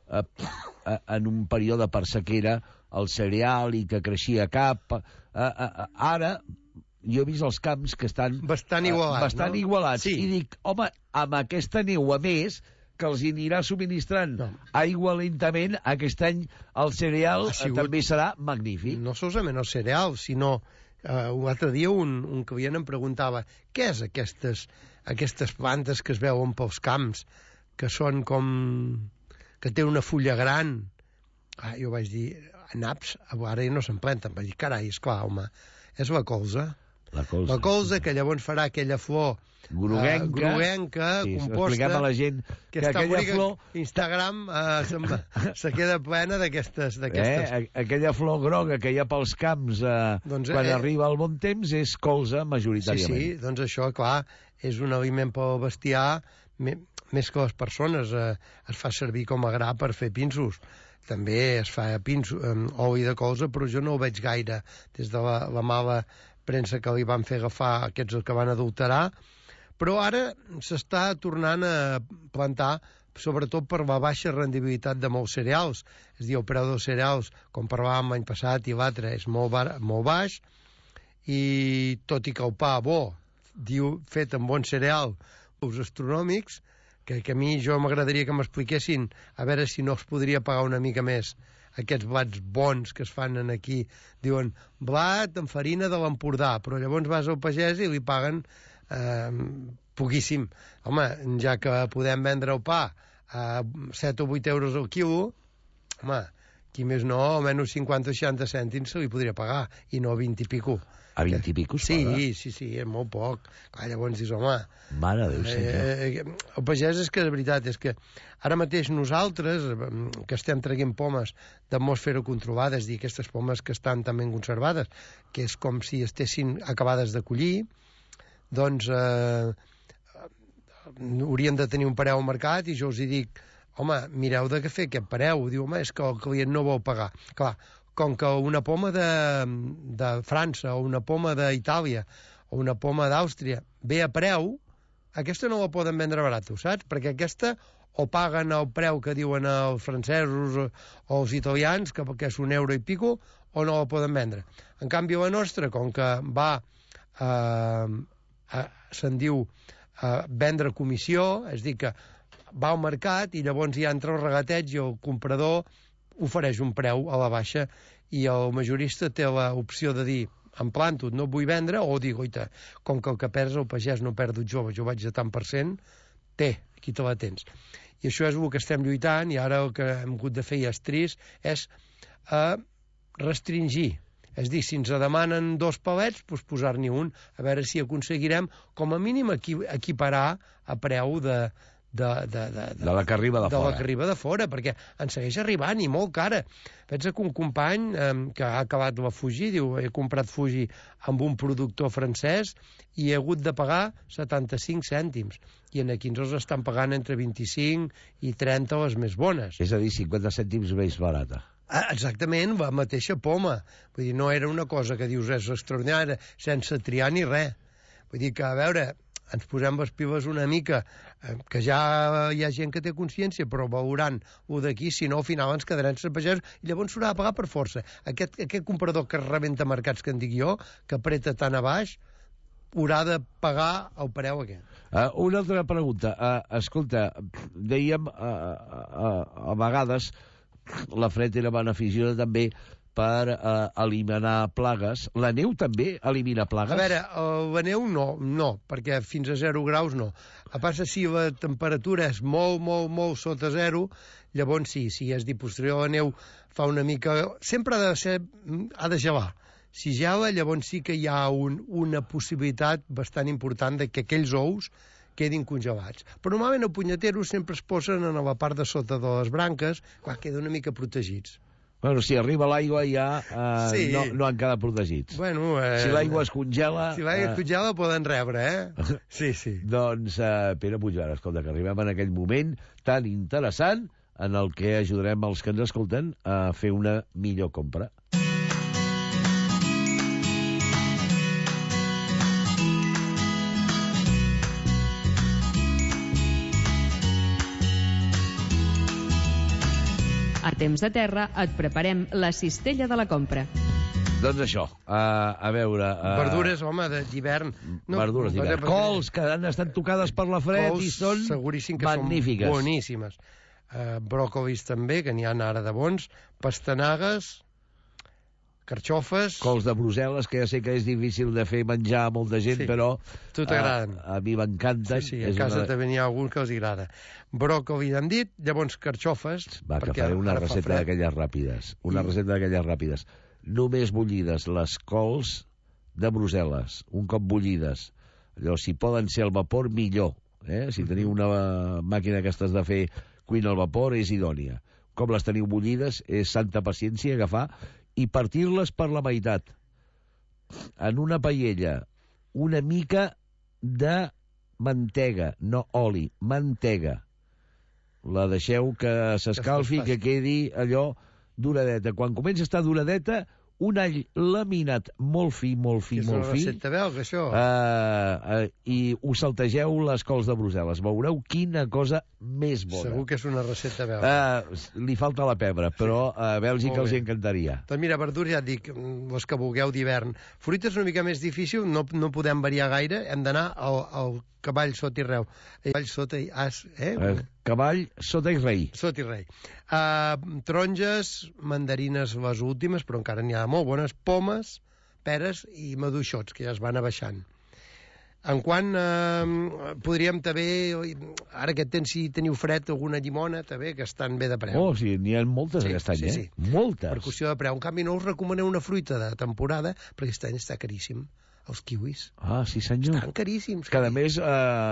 S23: en un període per sequera el cereal i que creixia cap. Ara jo he vist els camps que estan
S24: bastant igualats,
S23: sí. I dic, home, amb aquesta neu a més que els anirà subministrant aigua lentament, aquest any el cereal també serà magnífic.
S24: No solament el cereal, sinó l'altre dia un client em preguntava què és aquestes plantes que es veuen pels camps, que són com... que té una fulla gran. Jo vaig dir, naps, ara ja no se'n planten. Vaig dir, carai, esclar, home, és la colza. La colza, que llavors farà aquella flor groguenca,
S23: sí,
S24: composta.
S23: Expliquem a la gent que aquella flor...
S24: Instagram se queda plena d'aquestes...
S23: Aquella flor groga que hi ha pels camps quan arriba el bon temps és colza, majoritàriament.
S24: Sí, doncs això, clar, és un aliment pel bestiar, més que les persones. Es fa servir com a gra per fer pinsos. També es fa oli de colza, però jo no ho veig gaire des de la mala premsa que li van fer agafar aquests que van adulterar, però ara s'està tornant a plantar sobretot per la baixa rendibilitat de molts cereals. És a dir, el preu dels cereals, com parlàvem l'any passat i l'altre, és molt baix, i tot i que el pa bo, diu, fet amb bon cereal, els astronòmics, que a mi jo m'agradaria que m'expliquessin a veure si no es podria pagar una mica més aquests blats bons que es fan aquí. Diuen, blat amb farina de l'Empordà, però llavors vas al pagès i li paguen poquíssim. Home, ja que podem vendre el pa a 7 o 8 euros al quilo, home, qui més no, almenys 50 o 60 cèntims se li podria pagar, i no 20 i pico.
S23: A 20 i pico es paga?
S24: Sí, és molt poc. Clar, llavors dius, home...
S23: Mare de Déu, senyor.
S24: El pagès és que, de veritat, és que ara mateix nosaltres, que estem traient pomes d'atmosfera controlada, és a dir, aquestes pomes que estan també conservades, que és com si estessin acabades de collir, doncs haurien de tenir un preu al mercat, i jo us hi dic, home, mireu de què fer aquest preu. Diu, home, és que el client no vol pagar. Clar, com que una poma de França o una poma d'Itàlia o una poma d'Àustria ve a preu, aquesta no la poden vendre barata, saps? Perquè aquesta o paguen el preu que diuen els francesos o els italians, que és €1 i pico, o no la poden vendre. En canvi, la nostra, com que va, se'n diu, vendre comissió, és a dir, que va al mercat i llavors hi entra el regateig i el comprador ofereix un preu a la baixa, i el majorista té l'opció de dir, em planto, no vull vendre, o dic, oita, com que el que perds el pagès no perdo jove, jo vaig de tant per cent, aquí te la tens. I això és el que estem lluitant, i ara el que hem hagut de fer, ja és trist, és restringir. És dir, si ens demanen 2 palets, doncs posar-n'hi un, a veure si aconseguirem, com a mínim, equiparar a preu de
S23: la que arriba de fora.
S24: De la que arriba de fora, perquè ens segueix arribant i molt cara. Pensa que un company que ha acabat la Fuji, diu, he comprat Fuji amb un productor francès i he hagut de pagar 75 cèntims. I aquí ens els estan pagant entre 25 i 30 les més bones.
S23: És a dir, 50 cèntims més barata.
S24: Exactament, la mateixa poma. Vull dir, no era una cosa que dius és extraordinària, sense triar ni res. Vull dir que, a veure, ens posem les piles una mica, que ja hi ha gent que té consciència, però veurant-ho d'aquí, si no, al final ens quedarem sense pagès, i llavors s'haurà de pagar per força. Aquest comprador que rebenta mercats, que en dic jo, que apreta tan a baix, haurà de pagar el preu aquest.
S23: Una altra pregunta. Escolta, dèiem a vegades, la fred era beneficiosa també per eliminar plagues. La neu també elimina plagues?
S24: A veure, la neu no, perquè fins a 0 graus no. A part, si la temperatura és molt sota 0, llavors sí, si és dit posterior a la neu, fa una mica... Sempre ha de gelar. Si gela, llavors sí que hi ha una possibilitat bastant important de que aquells ous quedin congelats. Però normalment els punyeteros sempre es posen a la part de sota de les branques, quan queden una mica protegits.
S23: Bueno, si arriba l'aigua ja no han quedat protegits.
S24: Bueno,
S23: si l'aigua es congela...
S24: Si l'aigua es congela poden rebre, Sí.
S23: Doncs, Pere Puigvert, escolta, que arribem en aquell moment tan interessant en el que ajudarem els que ens escolten a fer una millor compra.
S6: A Temps de Terra et preparem la cistella de la compra.
S23: Doncs això, a veure...
S24: Verdures, home, d'hivern.
S23: Verdures d'hivern. Cols, que han estat tocades per la fred i són magnífiques.
S24: Són boníssimes. Bròcolis també, que n'hi ha ara de bons. Pastanagues, carxofes...
S23: Cols de Brussel·les, que ja sé que és difícil de fer menjar a molta gent, però...
S24: Tu t'agraden.
S23: A mi m'encanten.
S24: Sí, a casa també n'hi ha algun que els agrada. Bròcoli, han dit, llavors carxofes...
S23: Va, que faré una recepta d'aquelles ràpides. Recepta d'aquelles ràpides. Només bullides les cols de Brussel·les. Un cop bullides. Allò, si poden ser al vapor, millor. Si teniu una màquina aquestes de fer cuina al vapor, és idònia. Com les teniu bullides, és santa paciència agafar i partir-les per la meitat. En una paella, una mica de mantega, no oli, mantega. La deixeu que s'escalfi, que quedi allò duradeta. Quan comença a estar duradeta, un all laminat molt fi.
S24: És una recepta belga, això.
S23: I us saltegeu les cols de Brussel·les. Veureu quina cosa més bona.
S24: Segur que és una recepta belga.
S23: Li falta la pebre, però a Bèlgica els hi encantaria.
S24: Doncs mira, verdures, ja et dic, les que vulgueu d'hivern. Fruites una mica més difícil, no podem variar gaire, hem d'anar al cavall sota i reu. Cavall sota i as,
S23: Cavall sota i rei.
S24: Sota i rei. Taronges, mandarines les últimes, però encara n'hi ha molt bones, pomes, peres i maduixots, que ja es van abaixant. En quant podríem també, ara aquest temps, si teniu fred, alguna llimona, també, que estan bé de preu.
S23: Oh, sí, n'hi ha moltes aquest any,
S24: sí.
S23: Moltes.
S24: Per qüestió de preu. En canvi, no us recomaneu una fruita de temporada, perquè aquest any està caríssim. Els kiwis.
S23: Ah, sí, senyor.
S24: Estan caríssims.
S23: Que, a més,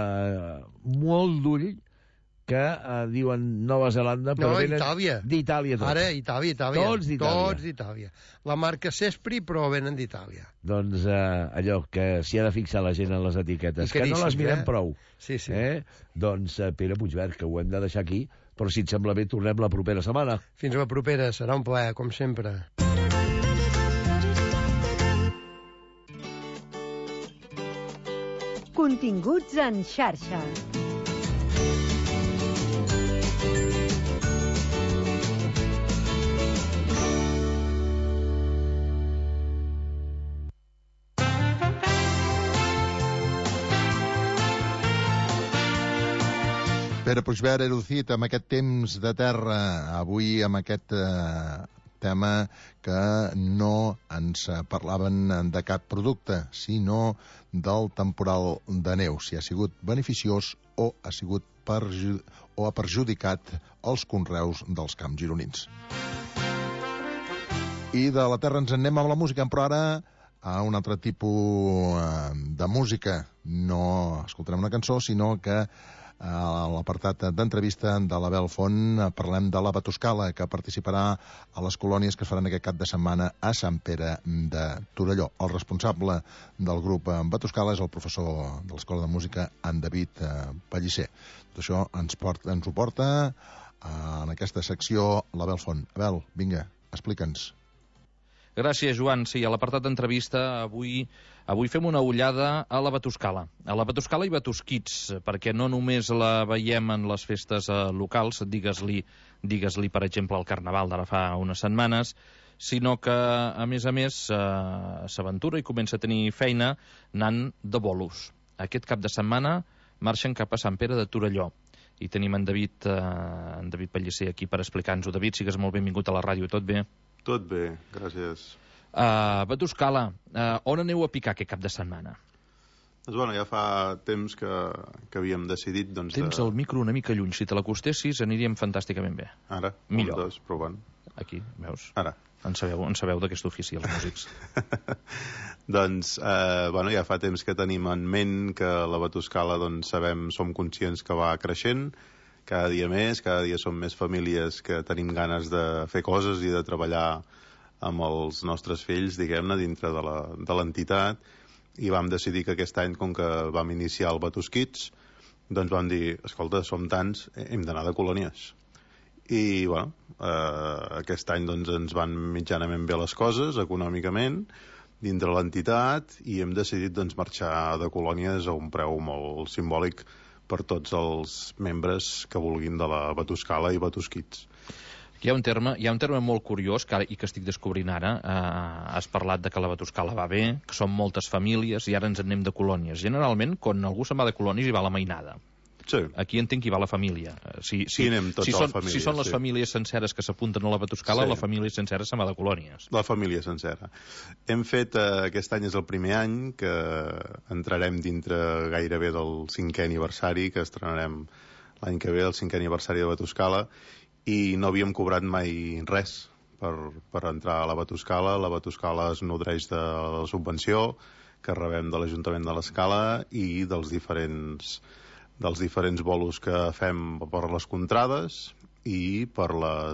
S23: molt d'ull, que diuen Nova Zelanda, però venen d'Itàlia tots.
S24: Ara, Itàlia.
S23: Tots
S24: d'Itàlia. La marca Sespri, però venen d'Itàlia.
S23: Doncs allò que s'hi ha de fixar la gent en les etiquetes, que no les mirem prou.
S24: Sí.
S23: Doncs, Pere Puigvert, que ho hem de deixar aquí, però si et sembla bé, tornem la propera setmana.
S24: Fins la propera, serà un plaer, com sempre.
S3: Continguts en xarxa.
S14: Pere Puigvert, erudit, amb aquest temps de terra, avui amb aquest tema que no ens parlaven de cap producte, sinó del temporal de neu, si ha sigut beneficiós o ha perjudicat els conreus dels camps gironins. I de la terra ens en anem amb la música, però ara a un altre tipus de música. No escoltarem una cançó, sinó que a l'apartat d'entrevista de l'Abel Font parlem de la Batuscala, que participarà a les colònies que es faran aquest cap de setmana a Sant Pere de Torelló. El responsable del grup Batuscala és el professor de l'Escola de Música, en David Pellicer. Tot això ens ho porta en aquesta secció l'Abel Font. Abel, vinga, explica'ns.
S4: Gràcies, Joan. Sí, a l'apartat d'entrevista avui fem una ullada a la Batuscala. A la Batuscala i Batusquits, perquè no només la veiem en les festes locals, digues-li, per exemple, el Carnaval d'ara fa unes setmanes, sinó que, a més, s'aventura i comença a tenir feina anant de bolos. Aquest cap de setmana marxen cap a Sant Pere de Torelló. I tenim en David Pellicer aquí per explicar-nos-ho. David, sigues molt benvingut a la ràdio. Tot bé?
S1: Tot bé, gràcies.
S4: Batuscala, on aneu a picar aquest cap de setmana?
S1: Doncs bueno, ja fa temps que havíem decidit...
S4: Tens el micro una mica lluny. Si te l'acostessis aniríem fantàsticament bé.
S1: Ara?
S4: Millor.
S1: Un, dos, provant.
S4: Aquí, veus?
S1: Ara.
S4: En sabeu d'aquest ofici, els músics.
S1: Doncs, bueno, ja fa temps que tenim en ment que la Batuscala, doncs, som conscients que va creixent, cada dia més, cada dia som més famílies que tenim ganes de fer coses i de treballar amb els nostres fills, diguem-ne, dintre de l'entitat, i vam decidir que aquest any, com que vam iniciar el Batuskids, doncs vam dir, escolta, som tants, hem d'anar de colònies. I, bueno, aquest any doncs, ens van mitjanament bé les coses, econòmicament, dintre l'entitat, i hem decidit doncs, marxar de colònies a un preu molt simbòlic per tots els membres que vulguin de la Batuscala i Batuskids.
S4: Hi ha un terme molt curiós i que estic descobrint ara. Has parlat de que la Batuscala va bé, que són moltes famílies i ara ens en anem de colònies. Generalment, quan algú se'n va de colònies hi va la mainada.
S1: Sí.
S4: Aquí entenc que hi va la família. Si són les famílies senceres que s'apunten a la Batuscala, la família sencera se'n va de colònies.
S1: La família sencera. Hem fet, aquest any és el primer any que entrarem dintre gairebé del 5è aniversari, que estrenarem l'any que ve, el 5è aniversari de Batuscala, i no havíem cobrat mai res per entrar a la Batuscala. La Batuscala es nodreix de la subvenció que rebem de l'Ajuntament de l'Escala i dels diferents bolos que fem per les contrades i per la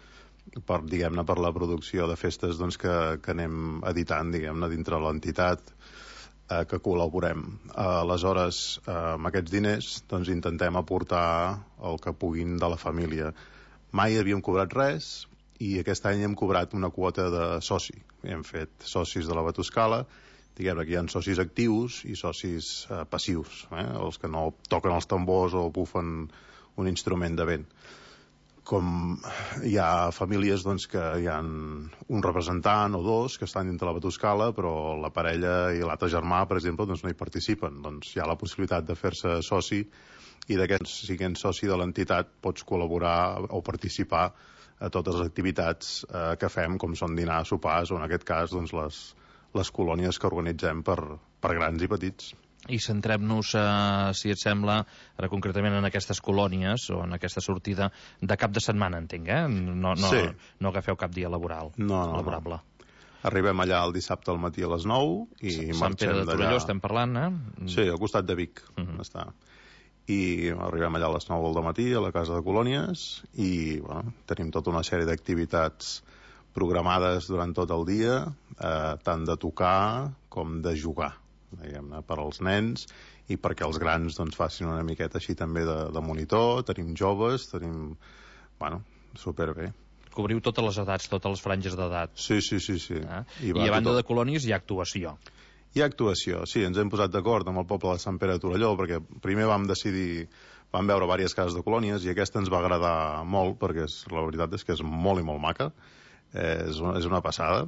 S1: producció de festes doncs, que anem editant, diguem-ne, dintre l'entitat que col·laborem. Aleshores, amb aquests diners doncs, intentem aportar el que puguin de la família. Mai havíem cobrat res i aquest any hem cobrat una quota de soci. Hem fet socis de la Batuscala, diguem-ne que hi ha socis actius i socis passius, els que no toquen els tambors o bufen un instrument de vent. Com hi ha famílies doncs, que hi ha un representant o dos que estan dintre la Batuscala, però la parella i l'altre germà, per exemple, doncs no hi participen. Doncs hi ha la possibilitat de fer-se soci i siguent soci de l'entitat pots col·laborar o participar a totes les activitats que fem, com són dinars, sopars o en aquest cas doncs, les colònies que organitzem per grans i petits.
S4: I centrem-nos, si et sembla, ara concretament en aquestes colònies o en aquesta sortida de cap de setmana, entenc, eh? No agafeu cap dia laborable.
S1: Arribem allà el dissabte al matí a les 9 i
S4: Sant Pere de Torelló estem parlant, eh?
S1: Sí, al costat de Vic està. I arribem allà a les 9 del matí a la Casa de Colònies i bueno, tenim tota una sèrie d'activitats programades durant tot el dia, tant de tocar com de jugar, diguem-ne, per als nens i perquè els grans doncs, facin una miqueta així també de monitor. Tenim joves, bueno, superbé.
S4: Cobriu totes les edats, totes les franges d'edat.
S1: Sí.
S4: I a banda de colònies hi ha actuació.
S1: Hi ha actuació, sí, ens hem posat d'acord amb el poble de Sant Pere de Torelló, perquè primer vam veure diverses cases de colònies i aquesta ens va agradar molt, perquè la veritat és que és molt i molt maca, és una passada.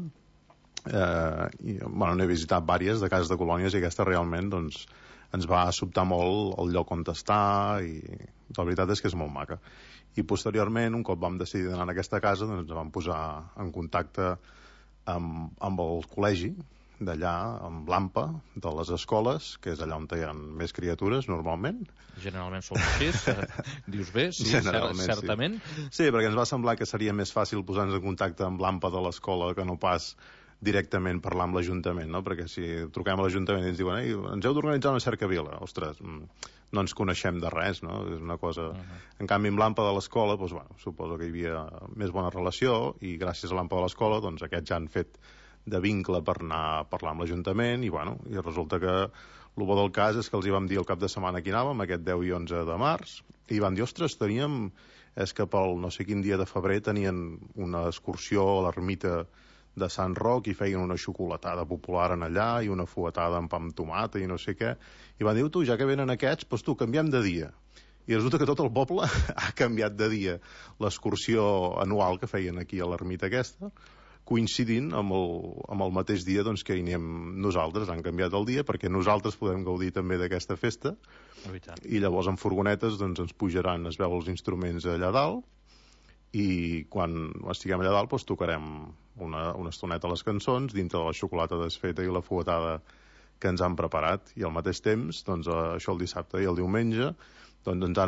S1: Bueno, n'he visitat diverses de cases de colònies i aquesta realment doncs, ens va sobtar molt el lloc on està i la veritat és que és molt maca. I posteriorment, un cop vam decidir d'anar a aquesta casa, doncs ens vam posar en contacte amb el col·legi d'allà, amb l'AMPA de les escoles, que és allà on hi ha més criatures normalment.
S4: Generalment són així, dius bé, sí, certament.
S1: Sí, perquè ens va semblar que seria més fàcil posar-nos en contacte amb l'AMPA de l'escola que no pas directament parlar amb l'Ajuntament, no? Perquè si truquem a l'Ajuntament i ens diuen ens heu d'organitzar una cercavila, ostres, no ens coneixem de res, no? És una cosa... En canvi, amb l'AMPA de l'escola, doncs, bueno, suposo que hi havia més bona relació i gràcies a l'AMPA de l'escola, doncs aquests ja han fet de vincle per anar a parlar amb l'Ajuntament i, bueno, i resulta que el bo del cas és que els hi vam dir el cap de setmana que hi anàvem, aquest 10 i 11 de març, i van dir, ostres, és que pel no sé quin dia de febrer tenien una excursió a l'ermita de Sant Roc i feien una xocolatada popular en allà i una fuetada amb pa amb tomata i no sé què, i van dir, tu, ja que venen aquests, doncs tu, canviem de dia. I resulta que tot el poble ha canviat de dia l'excursió anual que feien aquí a l'ermita aquesta, coincidint amb el mateix dia doncs, que hi anem nosaltres. Han canviat el dia perquè nosaltres podem gaudir també d'aquesta festa i llavors en furgonetes doncs, ens pujaran, es veu els instruments allà dalt i quan estiguem allà dalt doncs, tocarem una estoneta a les cançons dintre de la xocolata desfeta i la fuetada que ens han preparat, i al mateix temps, doncs, això el dissabte i el diumenge, doncs ens han